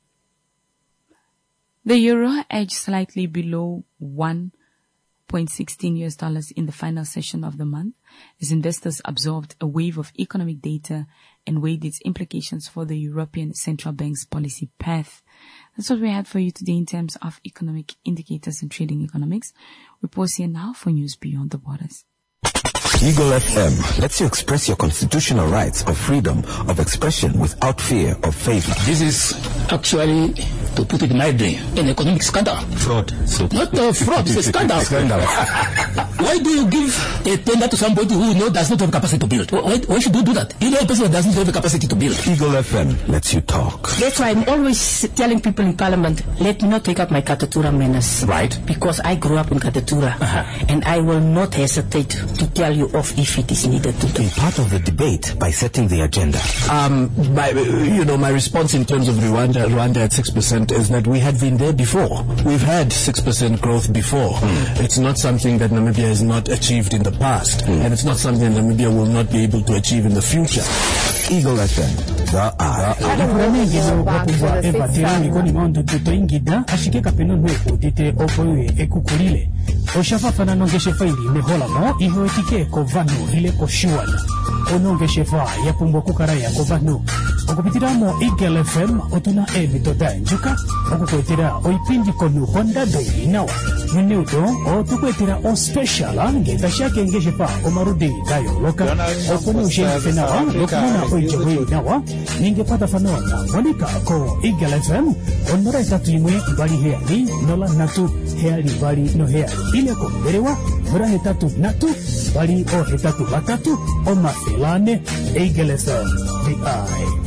Speaker 2: The euro edged slightly below one point one six U S dollars in the final session of the month as investors absorbed a wave of economic data and weighed its implications for the European Central Bank's policy path. That's what we had for you today in terms of economic indicators and trading economics. We pause here now for news beyond the borders.
Speaker 3: Eagle F M lets you express your constitutional rights of freedom of expression without fear of favor.
Speaker 10: This is actually, to put it mildly, an economic scandal.
Speaker 3: Fraud. So
Speaker 10: not uh, fraud, it's a scandal.
Speaker 3: Scandal.
Speaker 10: Why do you give a tender to somebody who know does not have capacity to build? Why, why should you do that? You know a person that doesn't have the capacity to build.
Speaker 3: Eagle F M lets you talk.
Speaker 8: That's why I'm always telling people in Parliament, let me not take up my Katatura menace.
Speaker 3: Right.
Speaker 8: Because I grew up in Katatura. Uh-huh. And I will not hesitate to tell you off if it is needed to
Speaker 3: be part of the debate by setting the agenda.
Speaker 7: Um, by, you know, my response in terms of Rwanda, Rwanda at six percent is that we had been there before. We've had six percent growth before. Mm. It's not something that Namibia has not achieved in the past. Mm. And it's not something Namibia will not be able to achieve in the future.
Speaker 3: Eagle F M, the eye.
Speaker 6: Akuramengezo kwapungwa eva tera mikoni maundu tuto ingida ashike kapeno nweku tite opoye ekukulile. Oshafafana nongeshe faili mehola mo iho etike kovano ile koshuana. Onongeshe fa yapumbwa kukaraya kovano. Okupitiramo Eagle F M otuna ebi toda njuka. Okukwetera oipindi konu honda doi nawa. Minuto o tukwetera o special ngeta shake ngeshe fa omarudi dayo loka. Okuni usheni fenawa lokuna oijawe nawa. Ningepata fanona walika ko Eagle F M onora itatu imwe bali heali nola natu heali bali no heali ile ko berewa mura hetatu natu bali o hetatu batatu o mafelane Eagle F M the eye.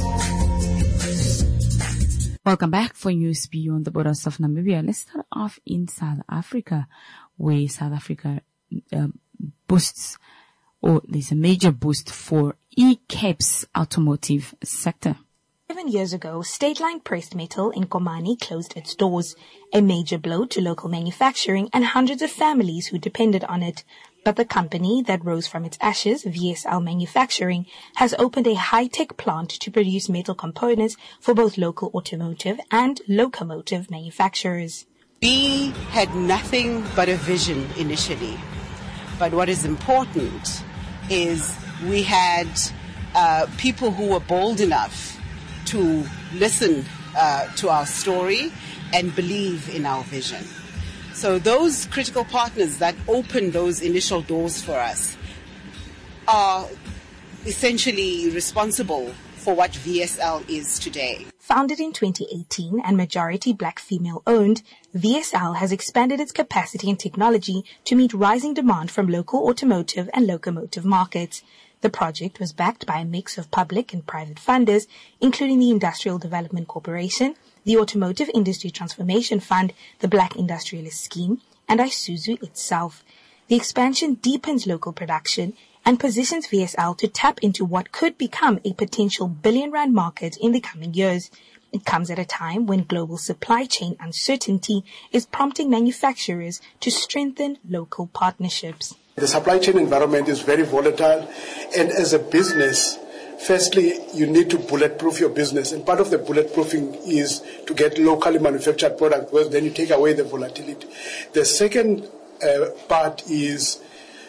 Speaker 2: Welcome back for news beyond the borders of Namibia. Let's start off in South Africa, where South Africa um, boosts, or there's a major boost for E C A P's automotive sector.
Speaker 11: Seven years ago, Stateline Pressed Metal in Komani closed its doors, a major blow to local manufacturing and hundreds of families who depended on it. But the company that rose from its ashes, V S L Manufacturing, has opened a high-tech plant to produce metal components for both local automotive and locomotive manufacturers.
Speaker 12: We had nothing but a vision initially. But what is important is we had uh, people who were bold enough to listen uh, to our story and believe in our vision. So those critical partners that opened those initial doors for us are essentially responsible for what V S L is today.
Speaker 11: Founded in twenty eighteen and majority black female owned, V S L has expanded its capacity and technology to meet rising demand from local automotive and locomotive markets. The project was backed by a mix of public and private funders, including the Industrial Development Corporation, the Automotive Industry Transformation Fund, the Black Industrialist Scheme, and Isuzu itself. The expansion deepens local production and positions V S L to tap into what could become a potential billion rand market in the coming years. It comes at a time when global supply chain uncertainty is prompting manufacturers to strengthen local partnerships.
Speaker 13: The supply chain environment is very volatile, and as a business, firstly, you need to bulletproof your business, and part of the bulletproofing is to get locally manufactured product, because then you take away the volatility. The second uh, part is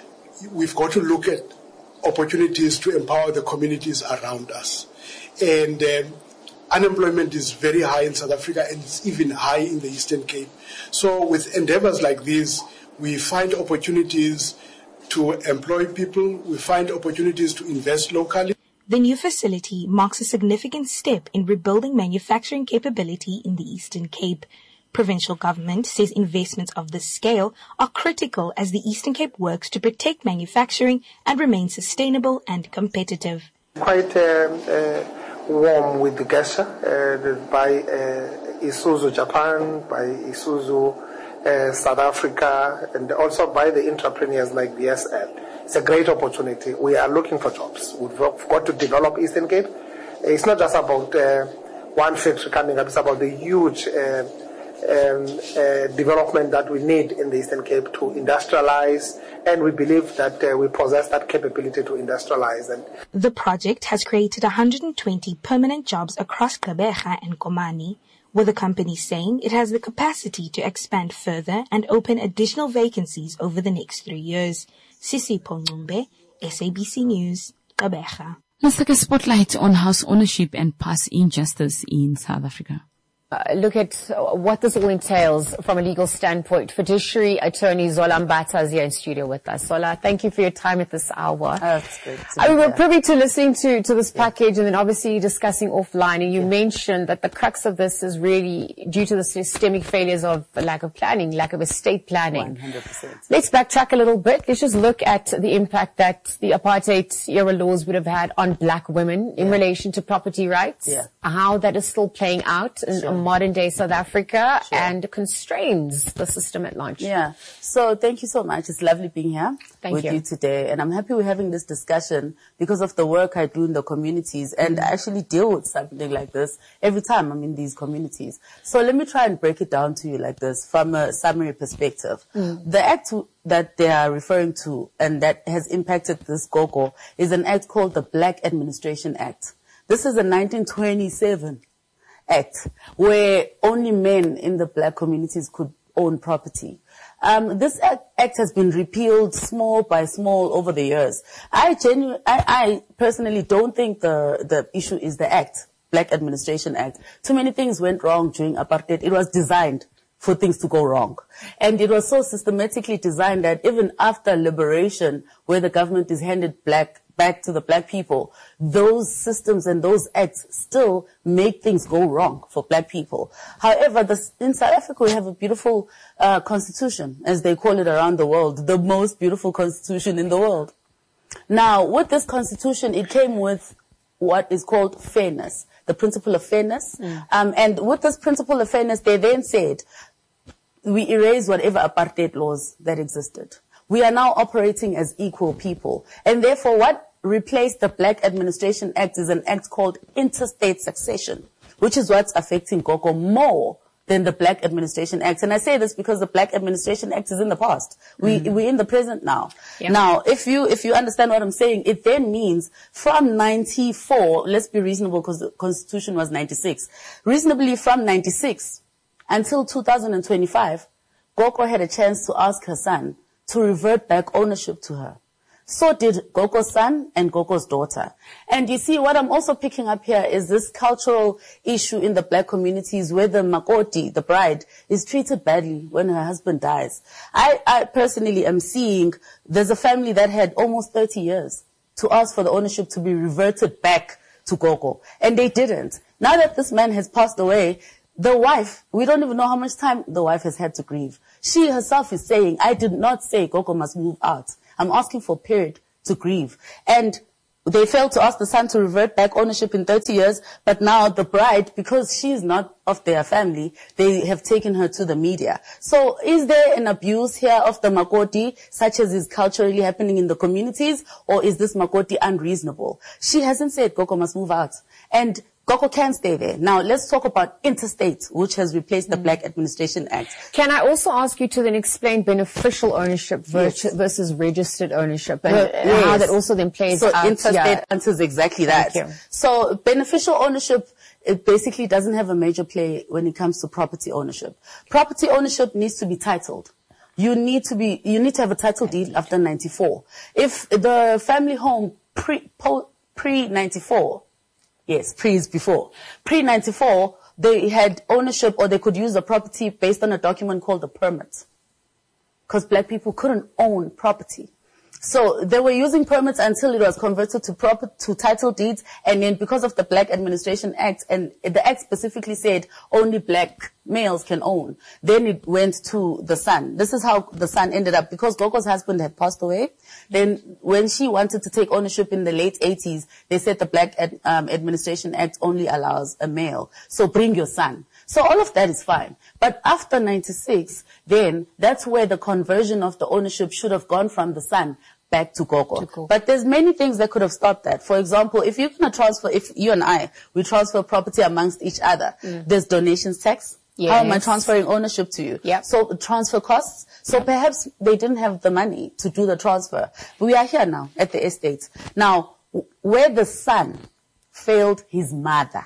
Speaker 13: we've got to look at opportunities to empower the communities around us. And um, unemployment is very high in South Africa, and it's even high in the Eastern Cape. So with endeavors like these, we find opportunities to employ people, we find opportunities to invest locally.
Speaker 11: The new facility marks a significant step in rebuilding manufacturing capability in the Eastern Cape. Provincial government says investments of this scale are critical as the Eastern Cape works to protect manufacturing and remain sustainable and competitive.
Speaker 14: Quite uh, uh, warm with the gesture uh, by uh, Isuzu Japan, by Isuzu uh, South Africa, and also by the entrepreneurs like V S L. It's a great opportunity. We are looking for jobs. We've got to develop Eastern Cape. It's not just about uh, one factory coming up. It's about the huge uh, um, uh, development that we need in the Eastern Cape to industrialize, and we believe that uh, we possess that capability to industrialize. And
Speaker 11: the project has created one hundred twenty permanent jobs across Gqeberha and Komani, with the company saying it has the capacity to expand further and open additional vacancies over the next three years. Sisipho Ncumbe, S A B C News, Gqeberha.
Speaker 2: Let's take a spotlight on house ownership and past injustice in South Africa.
Speaker 15: Uh, look at what this all entails from a legal standpoint. Fiduciary attorney Zola Mbata is here in studio with us. Zola, thank you for your time at this hour.
Speaker 16: Oh, that's good.
Speaker 15: I mean, we're privy to listening to, to this package and then obviously discussing offline. And you yeah. mentioned that the crux of this is really due to the systemic failures of lack of planning, lack of estate planning.
Speaker 16: one hundred percent.
Speaker 15: Let's backtrack a little bit. Let's just look at the impact that the apartheid era laws would have had on black women in yeah. relation to property rights.
Speaker 16: Yeah.
Speaker 15: How that is still playing out in sure. modern day South Africa sure. and constrains the system at large.
Speaker 16: Yeah. So thank you so much. It's lovely being here
Speaker 15: thank
Speaker 16: with
Speaker 15: you.
Speaker 16: you today. And I'm happy we're having this discussion because of the work I do in the communities. And mm-hmm. I actually deal with something like this every time I'm in these communities. So let me try and break it down to you like this from a summary perspective. Mm. The act that they are referring to and that has impacted this Gogo is an act called the Black Administration Act. This is a nineteen twenty-seven act where only men in the black communities could own property. Um, this act, act has been repealed small by small over the years. I genu- I, I personally don't think the, the issue is the act, Black Administration Act. Too many things went wrong during apartheid. It was designed for things to go wrong. And it was so systematically designed that even after liberation, where the government is handed black back to the black people, those systems and those acts still make things go wrong for black people. However, this, in South Africa, we have a beautiful uh, constitution, as they call it around the world, the most beautiful constitution in the world. Now, with this constitution, it came with what is called fairness, the principle of fairness. Mm. Um, and with this principle of fairness, they then said, we erase whatever apartheid laws that existed. We are now operating as equal people. And therefore, what replaced the Black Administration Act is an act called interstate succession, which is what's affecting Gogo more than the Black Administration Act. And I say this because the Black Administration Act is in the past. We, mm-hmm. we're in the present now. Yep. Now, if you, if you understand what I'm saying, it then means from ninety-four, let's be reasonable because the Constitution was ninety-six, reasonably from ninety-six until two thousand twenty-five, Gogo had a chance to ask her son to revert back ownership to her. So did Gogo's son and Gogo's daughter. And you see, what I'm also picking up here is this cultural issue in the black communities where the makoti, the bride, is treated badly when her husband dies. I, I personally am seeing there's a family that had almost thirty years to ask for the ownership to be reverted back to Gogo. And they didn't. Now that this man has passed away, the wife, we don't even know how much time the wife has had to grieve. She herself is saying, I did not say Gogo must move out. I'm asking for a period to grieve. And They failed to ask the son to revert back ownership in thirty years, but now the bride, because she's not of their family, they have taken her to the media. So is there an abuse here of the makoti, such as is culturally happening in the communities, or is this makoti unreasonable? She hasn't said Gogo must move out. And Gogo can stay there. Now, let's talk about interstate, which has replaced the mm. Black Administration Act.
Speaker 15: Can I also ask you to then explain beneficial ownership versus, yes. versus registered ownership, and well, yes. how that also then plays
Speaker 16: so
Speaker 15: out?
Speaker 16: So interstate yeah. answers exactly that. So beneficial ownership, it basically doesn't have a major play when it comes to property ownership. Property ownership needs to be titled. You need to be, you need to have a title deed after ninety-four. If the family home pre, po, pre ninety-four, yes, pre is before. pre ninety-four, they had ownership, or they could use the property based on a document called a permit. Because black people couldn't own property. So they were using permits until it was converted to proper, to title deeds. And then because of the Black Administration Act, and the act specifically said only black males can own, then it went to the son. This is how the son ended up, because Gogo's husband had passed away. Then when she wanted to take ownership in the late eighties, they said the Black Ad, um, Administration Act only allows a male. So bring your son. So all of that is fine. But after ninety-six, then that's where the conversion of the ownership should have gone from the son back to Gogo. To but there's many things that could have stopped that. For example, if you're going to transfer, if you and I, we transfer property amongst each other, mm. there's donations tax. Yes. How am I transferring ownership to you? Yep. So transfer costs. So yep. perhaps they didn't have the money to do the transfer. But we are here now at the estate. Now, where the son failed his mother,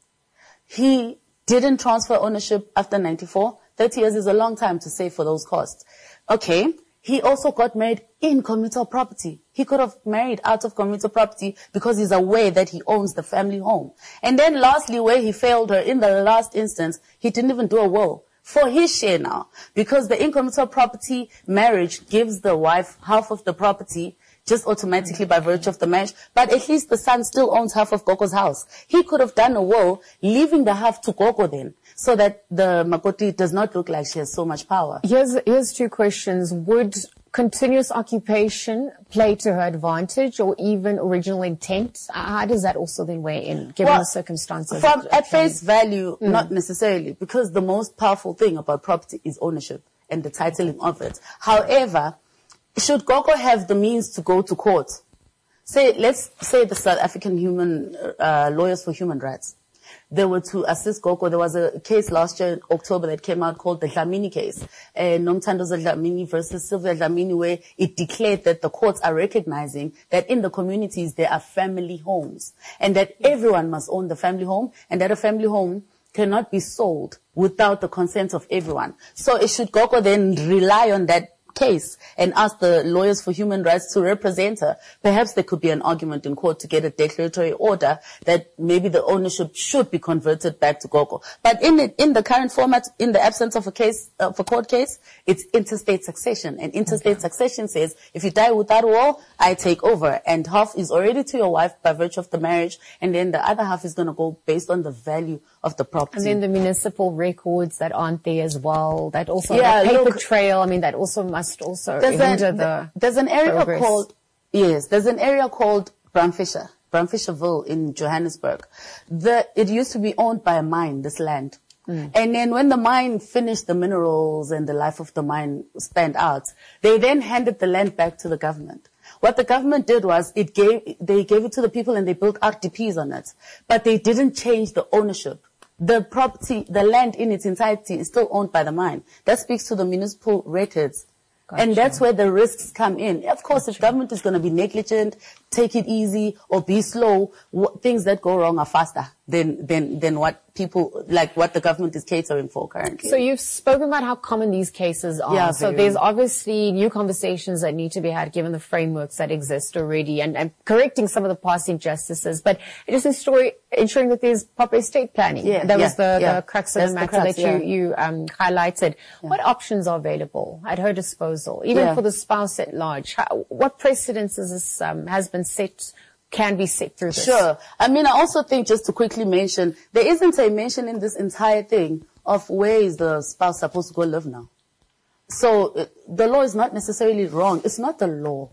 Speaker 16: he didn't transfer ownership after ninety-four. thirty years is a long time to save for those costs. Okay. He also got married in commuter property. He could have married out of commuter property because he's aware that he owns the family home. And then lastly, where he failed her in the last instance, he didn't even do a will for his share now, because the incommuter property marriage gives the wife half of the property just automatically by virtue of the marriage, but at least the son still owns half of Gogo's house. He could have done a will, leaving the half to Gogo then, so that the makoti does not look like she has so much power.
Speaker 15: Here's, here's two questions. Would continuous occupation play to her advantage, or even original intent? How does that also then weigh in, given
Speaker 16: well,
Speaker 15: the circumstances?
Speaker 16: From, at face value, mm. not necessarily, because the most powerful thing about property is ownership and the titling of it. However, should Gogo have the means to go to court? Say, let's say the South African human uh, lawyers for human rights. They were to assist Gogo. There was a case last year in October that came out called the Dlamini case, uh, Nomthandazo Dlamini versus Sylvia Dlamini, where it declared that the courts are recognizing that in the communities there are family homes, and that everyone must own the family home, and that a family home cannot be sold without the consent of everyone. So should Gogo then rely on that case and ask the lawyers for human rights to represent her? Perhaps there could be an argument in court to get a declaratory order that maybe the ownership should be converted back to Gogo. But in it, in the current format, in the absence of a case, of a court case, it's interstate succession. And interstate okay. succession says, if you die without a will, I take over. And half is already to your wife by virtue of the marriage, and then the other half is going to go based on the value of the property.
Speaker 15: And then the municipal records that aren't there as well, that also,
Speaker 16: yeah,
Speaker 15: the paper
Speaker 16: look,
Speaker 15: trail, I mean, that also must also
Speaker 16: there's
Speaker 15: hinder
Speaker 16: an,
Speaker 15: the
Speaker 16: There's an area
Speaker 15: progress.
Speaker 16: called, yes, there's an area called Bramfisher, Bramfisherville in Johannesburg. The, it used to be owned by a mine, this land. Mm. And then when the mine finished the minerals and the life of the mine spanned out, they then handed the land back to the government. What the government did was it gave, they gave it to the people and they built R D Ps on it. But they didn't change the ownership. The property, the land in its entirety is still owned by the mine. That speaks to the municipal records. Gotcha. And that's where the risks come in. Of course, gotcha. If government is going to be negligent, take it easy, or be slow, what, things that go wrong are faster than, than, than what people, like what the government is catering for currently.
Speaker 15: So you've spoken about how common these cases are.
Speaker 16: Yeah,
Speaker 15: so there's obviously new conversations that need to be had given the frameworks that exist already, and, and correcting some of the past injustices. But it is a story ensuring that there's proper estate planning.
Speaker 16: Yeah,
Speaker 15: that
Speaker 16: yeah,
Speaker 15: was the,
Speaker 16: yeah.
Speaker 15: the crux of
Speaker 16: That's
Speaker 15: the matter
Speaker 16: the crux,
Speaker 15: that
Speaker 16: yeah.
Speaker 15: you, you um, highlighted. Yeah. What options are available at her disposal, even
Speaker 16: yeah.
Speaker 15: for the spouse at large? How, what precedents is this, um, has been set, can be set through this?
Speaker 16: Sure. I mean, I also think, just to quickly mention, there isn't a mention in this entire thing of where is the spouse supposed to go live now. So uh, the law is not necessarily wrong. It's not the law.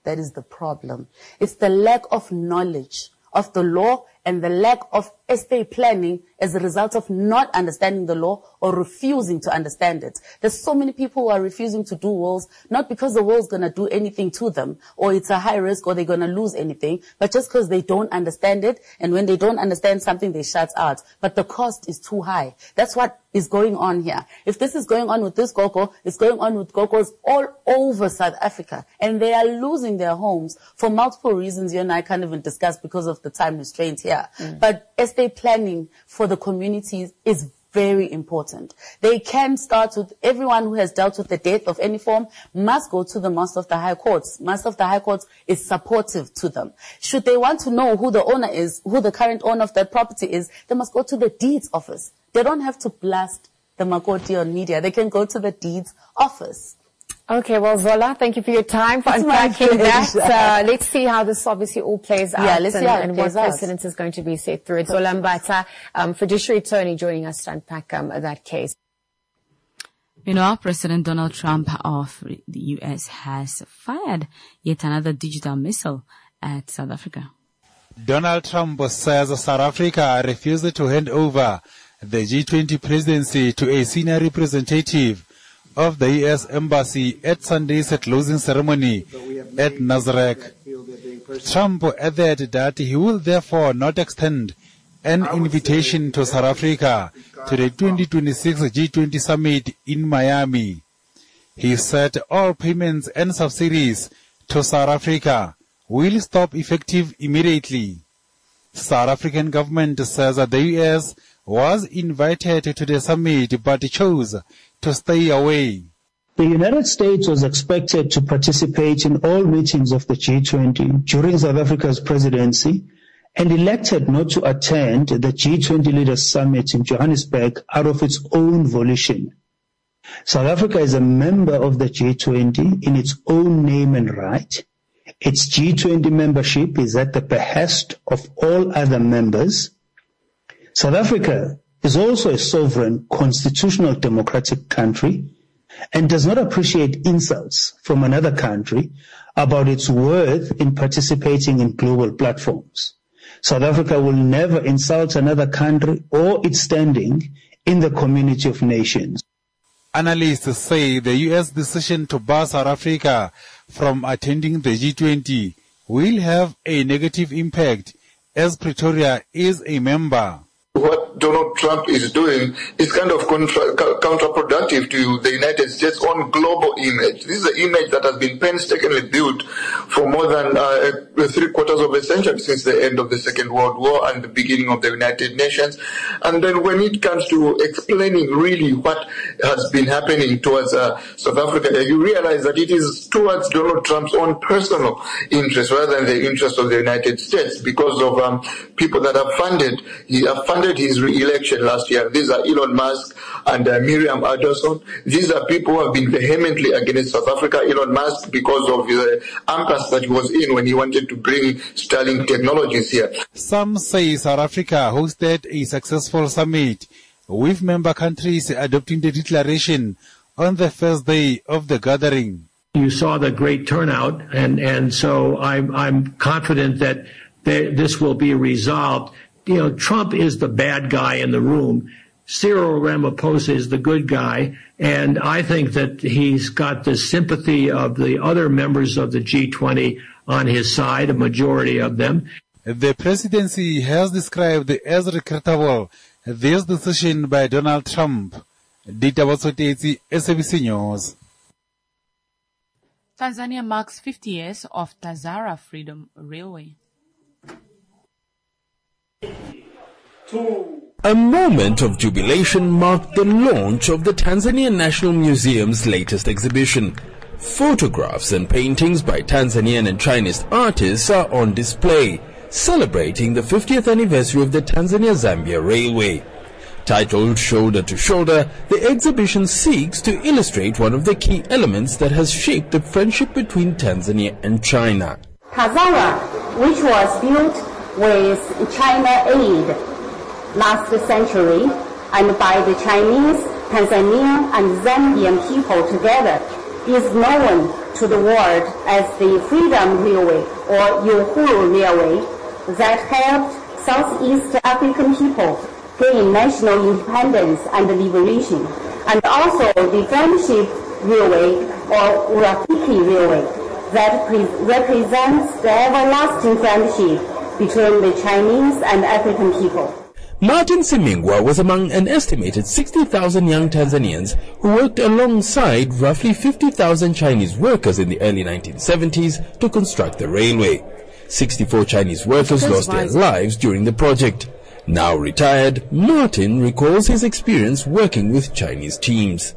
Speaker 16: that is the problem. It's the lack of knowledge of the law and the lack of estate planning as a result of not understanding the law or refusing to understand it. There's so many people who are refusing to do wills, not because the will is going to do anything to them or it's a high risk or they're going to lose anything, but just because they don't understand it. And when they don't understand something, they shut out. But the cost is too high. That's what is going on here. If this is going on with this Gogo, it's going on with Gogos all over South Africa. And they are losing their homes for multiple reasons you and I can't even discuss because of the time restraint here. Mm. But estate planning for the communities is very important. They can start with everyone who has dealt with the death of any form must go to the Master of the High Courts. Master of the High Courts is supportive to them. Should they want to know who the owner is, who the current owner of that property is, they must go to the deeds office. They don't have to blast the Makoti on media. They can go to the deeds office.
Speaker 15: Okay, well, Zola, thank you for your time, for it's unpacking that. Uh, let's see how this obviously all plays out
Speaker 16: yeah, let's
Speaker 15: and,
Speaker 16: see how it
Speaker 15: and what
Speaker 16: plays
Speaker 15: precedent is going to be set through it. Zola Mbata, um, fiduciary attorney, joining us to unpack um, that case.
Speaker 2: You know, President Donald Trump of the U S has fired yet another digital missile at South Africa.
Speaker 17: Donald Trump says South Africa refused to hand over the G twenty presidency to a senior representative of the U S Embassy at Sunday's closing ceremony at Nasrec. Trump added that he will therefore not extend an invitation to South Africa to the twenty twenty-six G twenty summit in Miami. He said all payments and subsidies to South Africa will stop effective immediately. South African government says that the U S was invited to the summit but chose to stay away.
Speaker 18: The United States was expected to participate in all meetings of the G twenty during South Africa's presidency and elected not to attend the G twenty Leaders Summit in Johannesburg out of its own volition. South Africa is a member of the G twenty in its own name and right. Its G twenty membership is at the behest of all other members. South Africa is also a sovereign, constitutional, democratic country and does not appreciate insults from another country about its worth in participating in global platforms. South Africa will never insult another country or its standing in the community of nations.
Speaker 17: Analysts say the U S decision to bar South Africa from attending the G twenty will have a negative impact as Pretoria is a member.
Speaker 19: What Donald Trump is doing is kind of contra- counterproductive to the United States' own global image. This is an image that has been painstakingly built for more than uh, three quarters of a century since the end of the Second World War and the beginning of the United Nations. And then when it comes to explaining really what has been happening towards uh, South Africa, you realize that it is towards Donald Trump's own personal interest rather than the interest of the United States because of um, people that have funded, he have funded his re-election last year. These are Elon Musk and uh, Miriam Adelson. These are people who have been vehemently against South Africa. Elon Musk because of the impasse that he was in when he wanted to bring Starlink technologies here.
Speaker 17: Some say South Africa hosted a successful summit with member countries adopting the declaration on the first day of the gathering.
Speaker 20: You saw the great turnout, and, and so I'm, I'm confident that they, this will be resolved. You know, Trump is the bad guy in the room. Cyril Ramaphosa is the good guy. And I think that he's got the sympathy of the other members of the G twenty on his side, a majority of them.
Speaker 17: The presidency has described as regrettable this decision by Donald Trump. Dita Wasotezi, S A B C News.
Speaker 2: Tanzania marks fifty years of Tazara Freedom Railway.
Speaker 21: A moment of jubilation marked the launch of the Tanzania National Museum's latest exhibition. Photographs and paintings by Tanzanian and Chinese artists are on display, celebrating the fiftieth anniversary of the Tanzania-Zambia Railway. Titled Shoulder to Shoulder, the exhibition seeks to illustrate one of the key elements that has shaped the friendship between Tanzania and China.
Speaker 22: Tazara, which was built with China aid last century and by the Chinese, Tanzanian and Zambian people together, is known to the world as the Freedom Railway or Uhuru Railway that helped Southeast African people gain national independence and liberation, and also the Friendship Railway or Urafiki Railway that pre- represents the everlasting friendship between the Chinese and African people.
Speaker 21: Martin Simingwa was among an estimated sixty thousand young Tanzanians who worked alongside roughly fifty thousand Chinese workers in the early nineteen seventies to construct the railway. sixty-four Chinese workers lost their lives during the project. Now retired, Martin recalls his experience working with Chinese teams.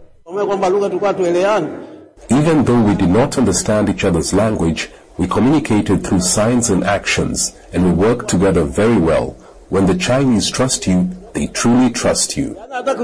Speaker 1: Even though we did not understand each other's language, we communicated through signs and actions, and we worked together very well. When the Chinese trust you, they truly trust you.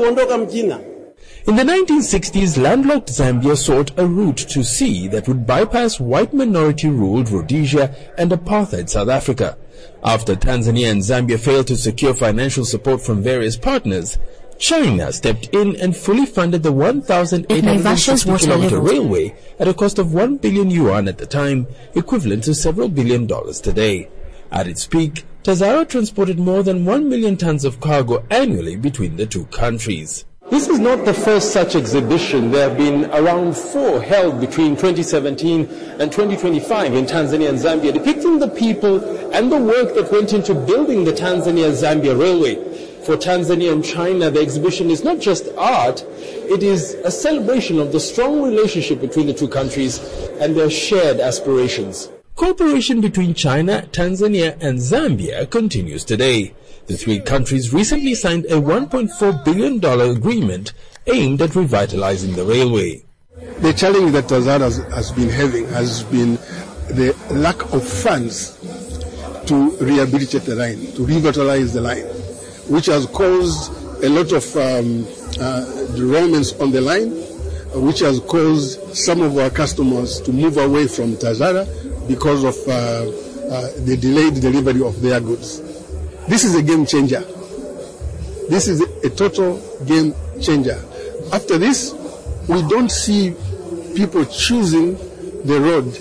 Speaker 21: In the nineteen sixties, landlocked Zambia sought a route to sea that would bypass white minority-ruled Rhodesia and apartheid South Africa. After Tanzania and Zambia failed to secure financial support from various partners, China stepped in and fully funded the one thousand eight hundred sixty kilometer railway at a cost of one billion yuan at the time, equivalent to several billion dollars today. At its peak, Tazara transported more than one million tons of cargo annually between the two countries.
Speaker 5: This is not the first such exhibition. There have been around four held between twenty seventeen and twenty twenty-five in Tanzania and Zambia, depicting the people and the work that went into building the Tanzania-Zambia Railway. For Tanzania and China, the exhibition is not just art, it is a celebration of the strong relationship between the two countries and their shared aspirations.
Speaker 21: Cooperation between China, Tanzania and Zambia continues today. The three countries recently signed a one point four billion dollars agreement aimed at revitalizing the railway.
Speaker 23: The challenge that Tazara has, has been having has been the lack of funds to rehabilitate the line, to revitalize the line, which has caused a lot of um, uh, derailments on the line, which has caused some of our customers to move away from Tazara because of uh, uh, the delayed delivery of their goods. This is a game changer. This is a, a total game changer. After this, we don't see people choosing the road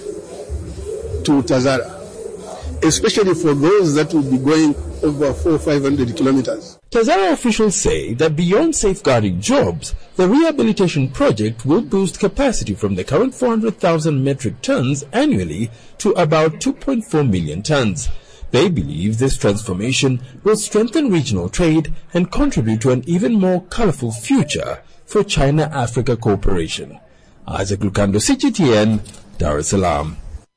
Speaker 23: to Tazara, especially for those that will be going over four or five hundred kilometers.
Speaker 21: Tazara officials say that beyond safeguarding jobs, the rehabilitation project will boost capacity from the current four hundred thousand metric tons annually to about two point four million tons. They believe this transformation will strengthen regional trade and contribute to an even more colorful future for China-Africa cooperation. Isaac Lukando, C G T N, Dar es Salaam.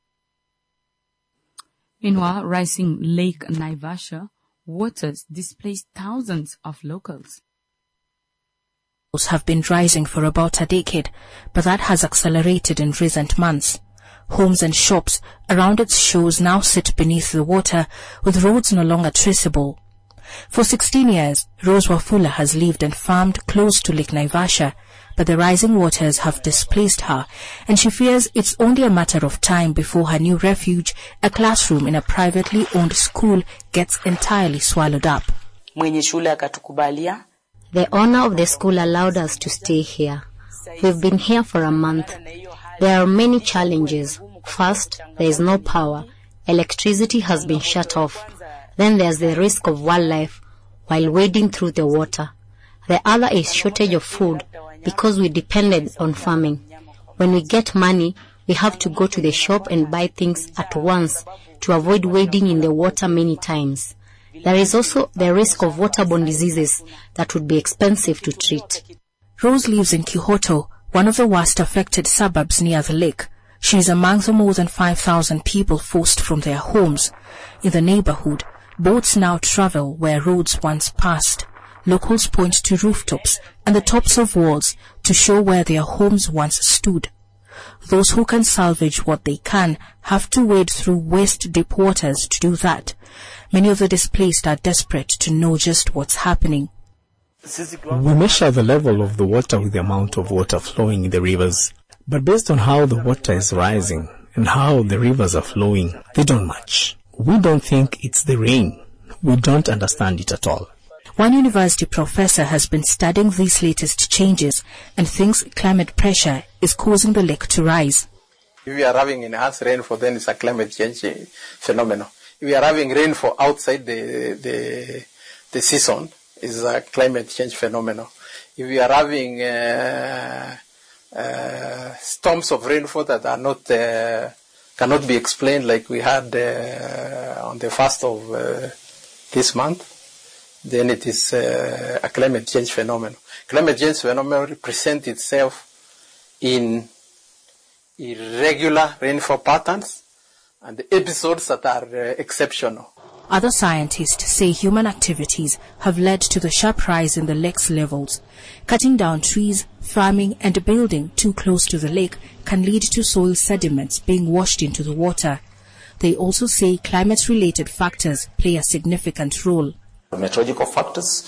Speaker 2: Meanwhile, rising Lake Naivasha waters displaced thousands of locals.
Speaker 24: Have been rising for about a decade, but that has accelerated in recent months. Homes and shops around its shores now sit beneath the water, with roads no longer traceable. For sixteen years, Rose Wafula has lived and farmed close to Lake Naivasha, but the rising waters have displaced her, and she fears it's only a matter of time before her new refuge, a classroom in a privately owned school, gets entirely swallowed up.
Speaker 25: The owner of the school allowed us to stay here. We've been here for a month. There are many challenges. First, there is no power. Electricity has been shut off. Then there's the risk of wildlife while wading through the water. The other is shortage of food because we depended on farming. When we get money, we have to go to the shop and buy things at once to avoid wading in the water many times. There is also the risk of waterborne diseases that would be expensive to treat.
Speaker 24: Rose lives in Kihoto, one of the worst affected suburbs near the lake. She is among the more than five thousand people forced from their homes. In the neighborhood, boats now travel where roads once passed. Locals point to rooftops and the tops of walls to show where their homes once stood. Those who can salvage what they can have to wade through waist-deep waters to do that. Many of the displaced are desperate to know just what's happening.
Speaker 6: We measure the level of the water with the amount of water flowing in the rivers. But based on how the water is rising and how the rivers are flowing, they don't match. We don't think it's the rain. We don't understand it at all.
Speaker 24: One university professor has been studying these latest changes and thinks climate pressure is causing the lake to rise.
Speaker 4: If we are having enhanced rainfall, then it's a climate change phenomenon. If we are having rainfall outside the the, the season, it's a climate change phenomenon. If we are having uh, uh, storms of rainfall that are not uh, cannot be explained, like we had uh, on the first of uh, this month, then it is uh, a climate change phenomenon. Climate change phenomenon presents itself in irregular rainfall patterns and episodes that are uh, exceptional.
Speaker 24: Other scientists say human activities have led to the sharp rise in the lake's levels. Cutting down trees, farming and building too close to the lake can lead to soil sediments being washed into the water. They also say climate-related factors play a significant role.
Speaker 7: Meteorological factors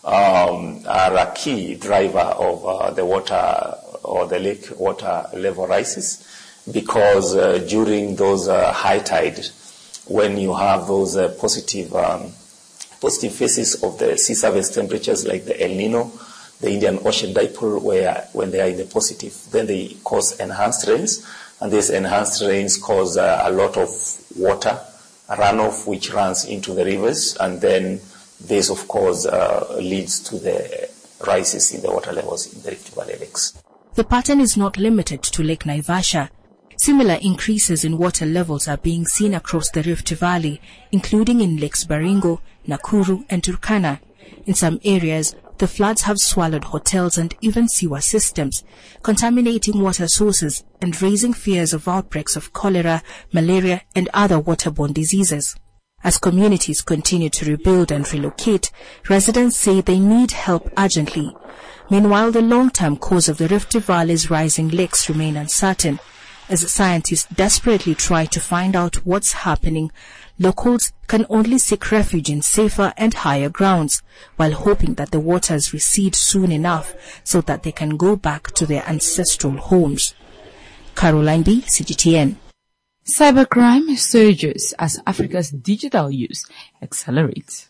Speaker 7: um, are a key driver of uh, the water or the lake water level rises, because uh, during those uh, high tide, when you have those uh, positive um, positive phases of the sea surface temperatures like the El Nino, the Indian Ocean dipole, where when they are in the positive, then they cause enhanced rains, and these enhanced rains cause uh, a lot of water runoff which runs into the rivers, and then this of course uh, leads to the rises in the water levels in the Rift Valley lakes.
Speaker 24: The pattern is not limited to Lake Naivasha. Similar increases in water levels are being seen across the Rift Valley, including in Lakes Baringo, Nakuru and Turkana. In some areas, the floods have swallowed hotels and even sewer systems, contaminating water sources and raising fears of outbreaks of cholera, malaria and other waterborne diseases. As communities continue to rebuild and relocate, residents say they need help urgently. Meanwhile, the long-term cause of the Rift Valley's rising lakes remain uncertain. As scientists desperately try to find out what's happening, locals can only seek refuge in safer and higher grounds, while hoping that the waters recede soon enough so that they can go back to their ancestral homes. Caroline B., C G T N.
Speaker 2: Cybercrime surges as Africa's digital use accelerates.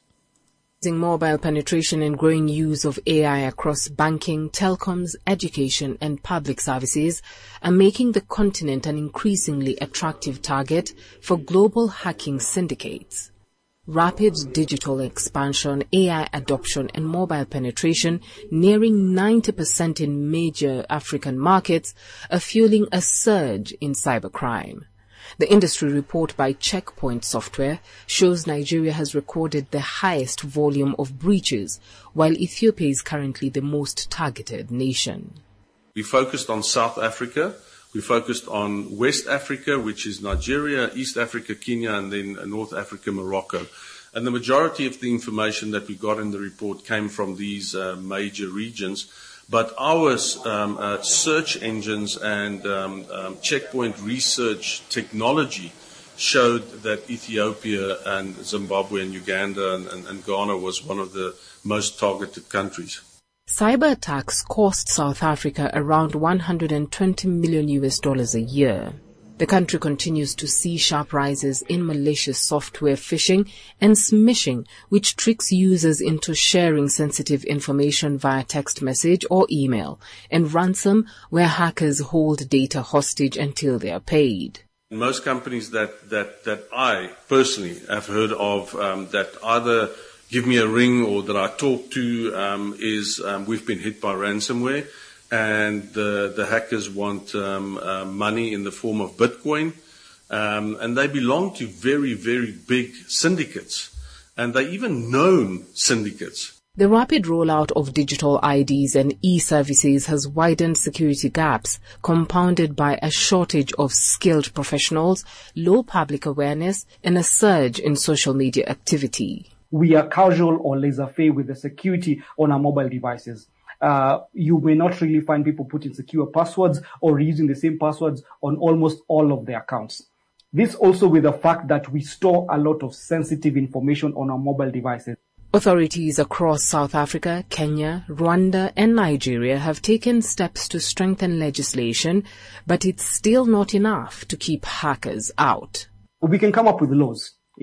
Speaker 8: Mobile penetration and growing use of A I across banking, telecoms, education and public services are making the continent an increasingly attractive target for global hacking syndicates. Rapid digital expansion, A I adoption and mobile penetration nearing ninety percent in major African markets are fueling a surge in cybercrime. The industry report by Checkpoint Software shows Nigeria has recorded the highest volume of breaches, while Ethiopia is currently the most targeted nation.
Speaker 9: We focused on South Africa. We focused on West Africa, which is Nigeria, East Africa, Kenya, and then North Africa, Morocco. And the majority of the information that we got in the report came from these uh, major regions. But our um, uh, search engines and um, um, checkpoint research technology showed that Ethiopia and Zimbabwe and Uganda and, and, and Ghana was one of the most targeted countries.
Speaker 8: Cyber attacks cost South Africa around one hundred twenty million U S dollars a year. The country continues to see sharp rises in malicious software phishing and smishing, which tricks users into sharing sensitive information via text message or email, and ransom, where hackers hold data hostage until they are paid.
Speaker 9: Most companies that, that, that I personally have heard of um, that either give me a ring or that I talk to um, is um, we've been hit by ransomware. And the, the hackers want um, uh, money in the form of Bitcoin. Um, and they belong to very, very big syndicates. And they're even known syndicates.
Speaker 8: The rapid rollout of digital I Ds and e-services has widened security gaps, compounded by a shortage of skilled professionals, low public awareness, and a surge in social media activity.
Speaker 10: We are casual or laissez-faire with the security on our mobile devices. Uh, you may not really find people putting secure passwords or using the same passwords on almost all of their accounts. This also with the fact that we store a lot of sensitive information on our mobile devices.
Speaker 8: Authorities across South Africa, Kenya, Rwanda and Nigeria have taken steps to strengthen legislation, but it's still not enough to keep hackers out.
Speaker 10: We can come up with laws.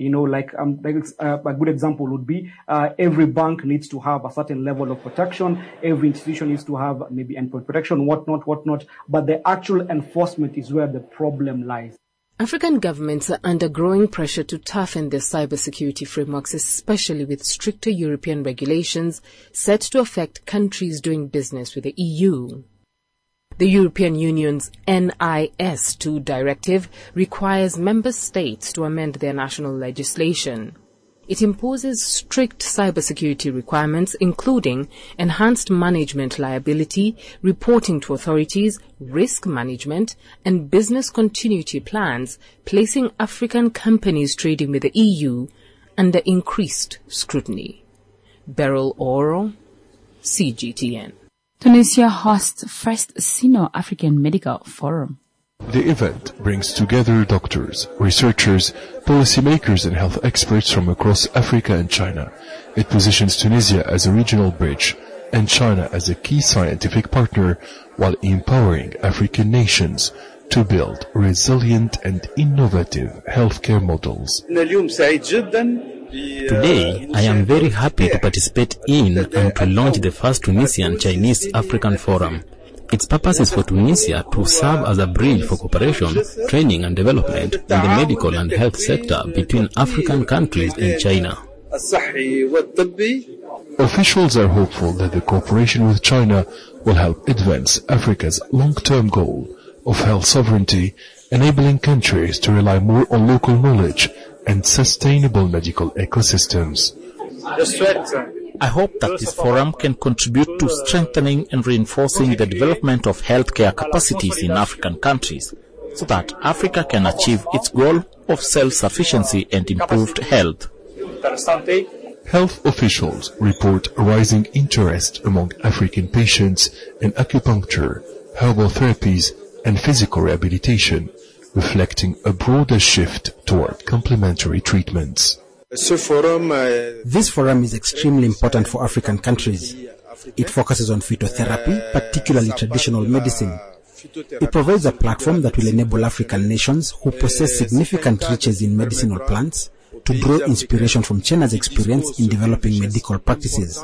Speaker 10: You know, like, um, like uh, a good example would be uh, every bank needs to have a certain level of protection. Every institution needs to have maybe endpoint protection, whatnot, whatnot. But the actual enforcement is where the problem lies.
Speaker 8: African governments are under growing pressure to toughen their cybersecurity frameworks, especially with stricter European regulations set to affect countries doing business with the E U. The European Union's N I S two directive requires member states to amend their national legislation. It imposes strict cybersecurity requirements, including enhanced management liability, reporting to authorities, risk management, and business continuity plans, placing African companies trading with the E U under increased scrutiny. Beryl Oro, C G T N.
Speaker 2: Tunisia hosts first Sino-African Medical Forum.
Speaker 3: The event brings together doctors, researchers, policymakers and health experts from across Africa and China. It positions Tunisia as a regional bridge and China as a key scientific partner while empowering African nations to build resilient and innovative healthcare models.
Speaker 11: Today, I am very happy to participate in and to launch the first Tunisian Chinese African Forum. Its purpose is for Tunisia to serve as a bridge for cooperation, training and development in the medical and health sector between African countries and China.
Speaker 3: Officials are hopeful that the cooperation with China will help advance Africa's long-term goal of health sovereignty, enabling countries to rely more on local knowledge and sustainable medical ecosystems.
Speaker 11: I hope that this forum can contribute to strengthening and reinforcing the development of healthcare capacities in African countries, so that Africa can achieve its goal of self-sufficiency and improved health.
Speaker 3: Health officials report rising interest among African patients in acupuncture, herbal therapies, and physical rehabilitation, reflecting a broader shift toward complementary treatments.
Speaker 12: This forum is extremely important for African countries. It focuses on phytotherapy, particularly traditional medicine. It provides a platform that will enable African nations who possess significant riches in medicinal plants to draw inspiration from China's experience in developing medical practices.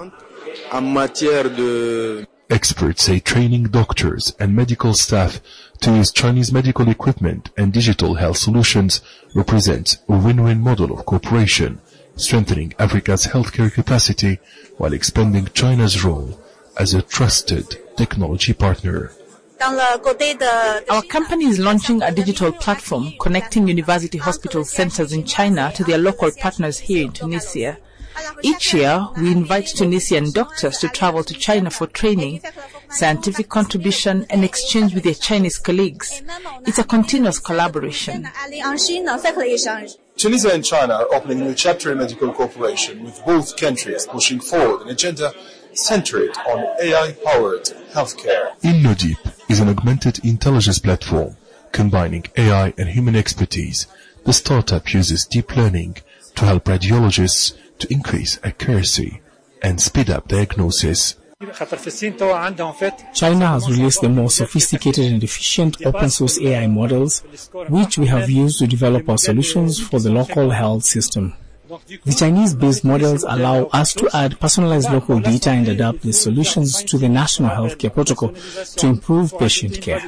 Speaker 3: Experts say training doctors and medical staff to use Chinese medical equipment and digital health solutions represents a win-win model of cooperation, strengthening Africa's healthcare capacity while expanding China's role as a trusted technology partner.
Speaker 13: Our company is launching a digital platform connecting university hospital centers in China to their local partners here in Tunisia. Each year, we invite Tunisian doctors to travel to China for training, scientific contribution, and exchange with their Chinese colleagues. It's a continuous collaboration.
Speaker 14: Tunisia and China are opening a new chapter in medical cooperation, with both countries pushing forward an agenda centered on A I-powered healthcare.
Speaker 3: InnoDeep is an augmented intelligence platform combining A I and human expertise. The startup uses deep learning to help radiologists to increase accuracy and speed up diagnosis.
Speaker 6: China has released the more sophisticated and efficient open-source A I models, which we have used to develop our solutions for the local health system. The Chinese-based models allow us to add personalized local data and adapt the solutions to the national healthcare protocol to improve patient care.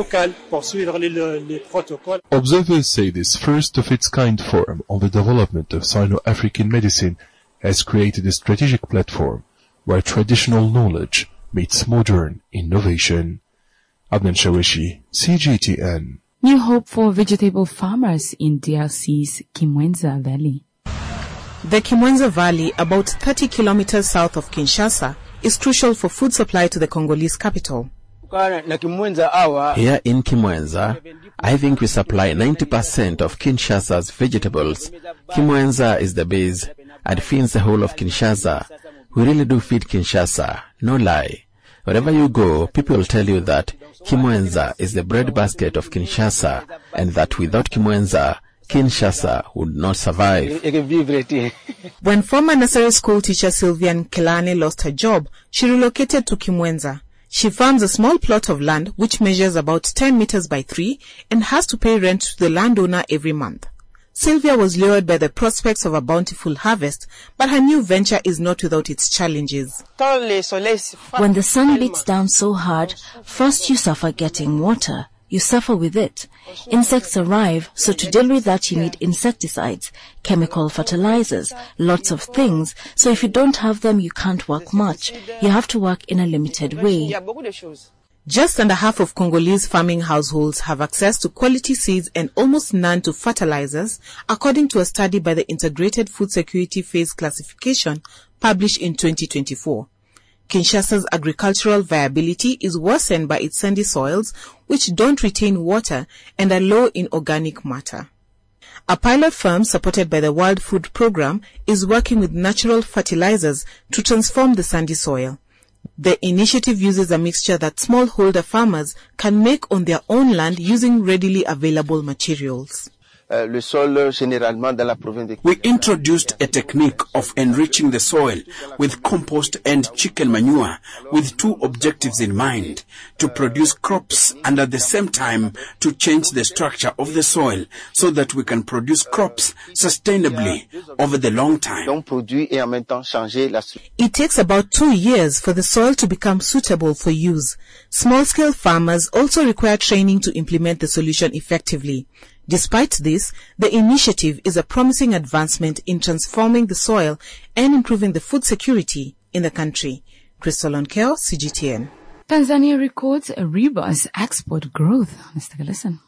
Speaker 3: Observers say this first-of-its-kind forum on the development of Sino-African medicine has created a strategic platform where traditional knowledge meets modern innovation. Adnan Shawishi, C G T N.
Speaker 2: New hope for vegetable farmers in D R C's Kimwenza Valley.
Speaker 26: The Kimwenza Valley, about thirty kilometers south of Kinshasa, is crucial for food supply to the Congolese capital.
Speaker 27: Here in Kimwenza, I think we supply ninety percent of Kinshasa's vegetables. Kimwenza is the base and feeds the whole of Kinshasa. We really do feed Kinshasa, no lie. Wherever you go, people will tell you that Kimwenza is the breadbasket of Kinshasa, and that without Kimwenza, Kinshasa would not survive.
Speaker 26: When former nursery school teacher Sylvian Kelane lost her job, she relocated to Kimwenza. She farms a small plot of land which measures about ten meters by three and has to pay rent to the landowner every month. Sylvia was lured by the prospects of a bountiful harvest, but her new venture is not without its challenges.
Speaker 24: When the sun beats down so hard, first you suffer getting water. You suffer with it. Insects arrive, so to deal with that you need insecticides, chemical fertilizers, lots of things. So if you don't have them, you can't work much. You have to work in a limited way.
Speaker 26: Just under half of Congolese farming households have access to quality seeds and almost none to fertilizers, according to a study by the Integrated Food Security Phase Classification published in twenty twenty-four. Kinshasa's agricultural viability is worsened by its sandy soils, which don't retain water and are low in organic matter. A pilot firm supported by the World Food Programme is working with natural fertilizers to transform the sandy soil. The initiative uses a mixture that smallholder farmers can make on their own land using readily available materials.
Speaker 15: We introduced a technique of enriching the soil with compost and chicken manure with two objectives in mind: to produce crops and at the same time to change the structure of the soil so that we can produce crops sustainably over the long time.
Speaker 26: It takes about two years for the soil to become suitable for use. Small-scale farmers also require training to implement the solution effectively. Despite this, the initiative is a promising advancement in transforming the soil and improving the food security in the country. Crystal Onkeo, C G T N.
Speaker 2: Tanzania records a robust export growth. Let's take a listen.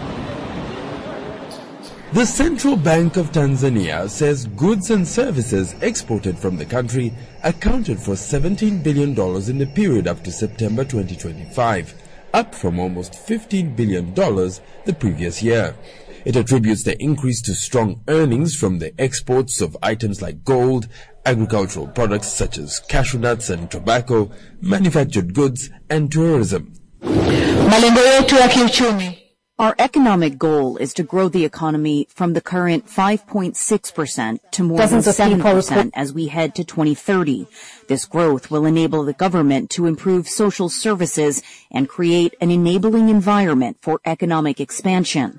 Speaker 21: The Central Bank of Tanzania says goods and services exported from the country accounted for seventeen billion dollars in the period up to September twenty twenty-five. Up from almost fifteen billion dollars the previous year. It attributes the increase to strong earnings from the exports of items like gold, agricultural products such as cashew nuts and tobacco, manufactured goods, and tourism.
Speaker 16: Our economic goal is to grow the economy from the current five point six percent to more than seven percent as we head to twenty thirty. This growth will enable the government to improve social services and create an enabling environment for economic expansion.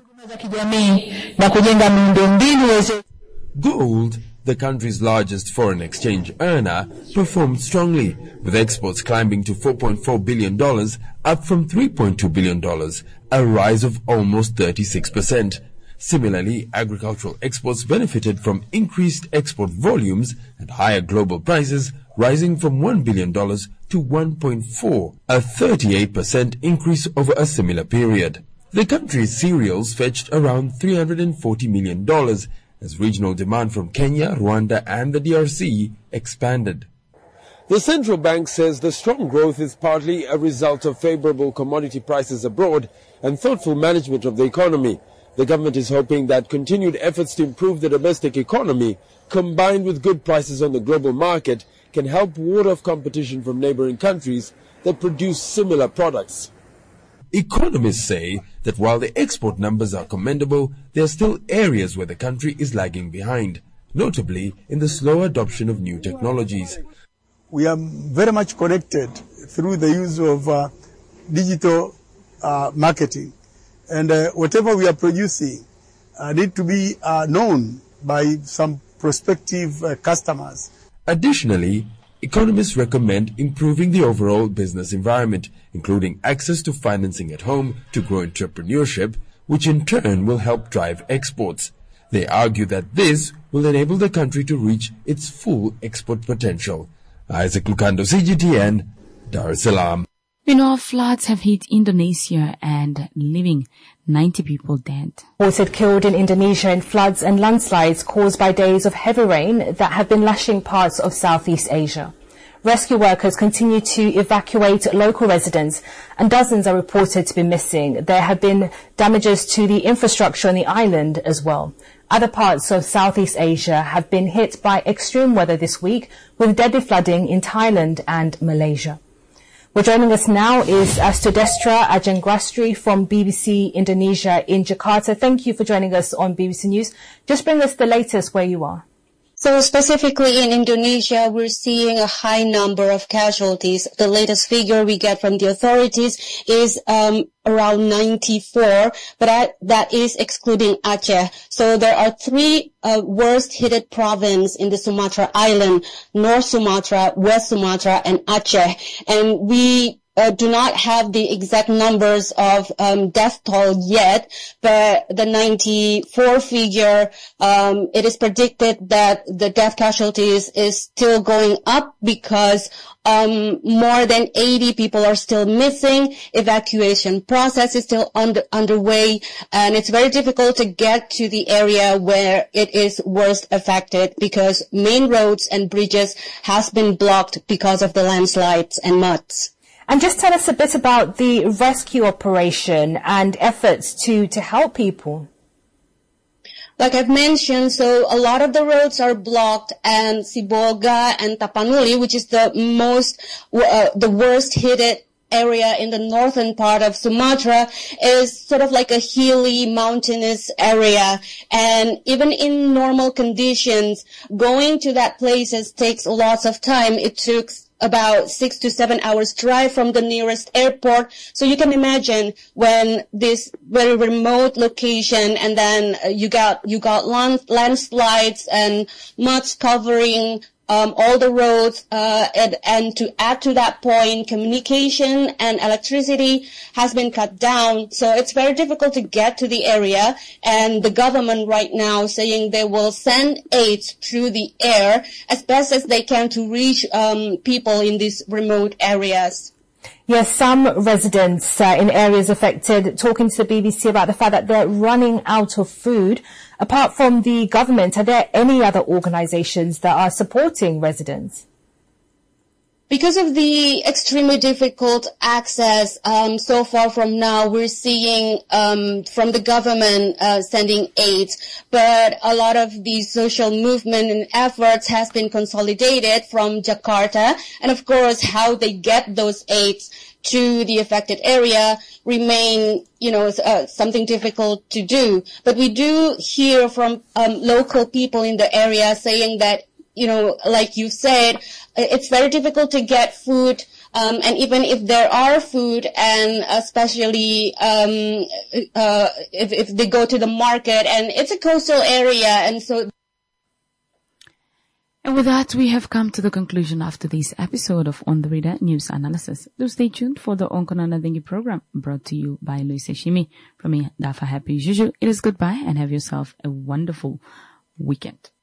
Speaker 21: Gold, the country's largest foreign exchange earner, performed strongly, with exports climbing to four point four billion dollars, up from three point two billion dollars, a rise of almost thirty-six percent. Similarly, agricultural exports benefited from increased export volumes and higher global prices, rising from one billion dollars to one point four, a thirty-eight percent increase over a similar period. The country's cereals fetched around three hundred forty million dollars, as regional demand from Kenya, Rwanda, and the D R C expanded.
Speaker 17: The central bank says the strong growth is partly a result of favorable commodity prices abroad and thoughtful management of the economy. The government is hoping that continued efforts to improve the domestic economy, combined with good prices on the global market, can help ward off competition from neighboring countries that produce similar products.
Speaker 21: Economists say that while the export numbers are commendable, there are still areas where the country is lagging behind, notably in the slow adoption of new technologies.
Speaker 18: We are very much connected through the use of uh, digital uh, marketing. And uh, whatever we are producing uh, need to be uh, known by some prospective uh, customers.
Speaker 21: Additionally, economists recommend improving the overall business environment, including access to financing at home to grow entrepreneurship, which in turn will help drive exports. They argue that this will enable the country to reach its full export potential. Isaac Lukando, C G T N, Dar es Salaam.
Speaker 2: Meanwhile, floods have hit Indonesia and leaving ninety people dead.
Speaker 19: Reported killed in Indonesia in floods and landslides caused by days of heavy rain that have been lashing parts of Southeast Asia. Rescue workers continue to evacuate local residents, and dozens are reported to be missing. There have been damages to the infrastructure on the island as well. Other parts of Southeast Asia have been hit by extreme weather this week, with deadly flooding in Thailand and Malaysia. Well, joining us now is Astudestra Ajangrastri from B B C Indonesia in Jakarta. Thank you for joining us on B B C News. Just bring us the latest where you are.
Speaker 1: So specifically in Indonesia, we're seeing a high number of casualties. The latest figure we get from the authorities is um, around ninety-four, but that, that is excluding Aceh. So there are three uh, worst hit provinces in the Sumatra Island: North Sumatra, West Sumatra, and Aceh. And we Uh, do not have the exact numbers of um, death toll yet, but the ninety-four figure, um, it is predicted that the death casualties is still going up because um, more than eighty people are still missing. Evacuation process is still under, underway, and it's very difficult to get to the area where it is worst affected because main roads and bridges has been blocked because of the landslides and muds.
Speaker 19: And just tell us a bit about the rescue operation and efforts to, to help people.
Speaker 1: Like I've mentioned, so a lot of the roads are blocked, and Sibolga and Tapanuli, which is the most, uh, the worst hit area in the northern part of Sumatra, is sort of like a hilly, mountainous area. And even in normal conditions, going to that places takes lots of time. It took about six to seven hours drive from the nearest airport. So you can imagine when this very remote location, and then you got, you got land, landslides and muds covering Um, all the roads, uh, and, and to add to that point, communication and electricity has been cut down. So it's very difficult to get to the area, and the government right now saying they will send aid through the air as best as they can to reach um, people in these remote areas.
Speaker 19: Yes, some residents uh, in areas affected talking to the B B C about the fact that they're running out of food. Apart from the government, are there any other organizations that are supporting residents?
Speaker 1: Because of the extremely difficult access, um, so far from now, we're seeing um, from the government uh, sending aid, but a lot of the social movement and efforts has been consolidated from Jakarta, and of course, how they get those aids to the affected area remain, you know, uh, something difficult to do. But we do hear from um, local people in the area saying that, you know, like you said, it's very difficult to get food, um, and even if there are food, and especially um, uh, if, if they go to the market, and it's a coastal area, and so.
Speaker 2: And with that, we have come to the conclusion after this episode of On the Radar News Analysis. Do stay tuned for the Onkonana Dengue program, brought to you by Luis Eshimi. From me, Dafa Happy as usual, it is goodbye, and have yourself a wonderful weekend.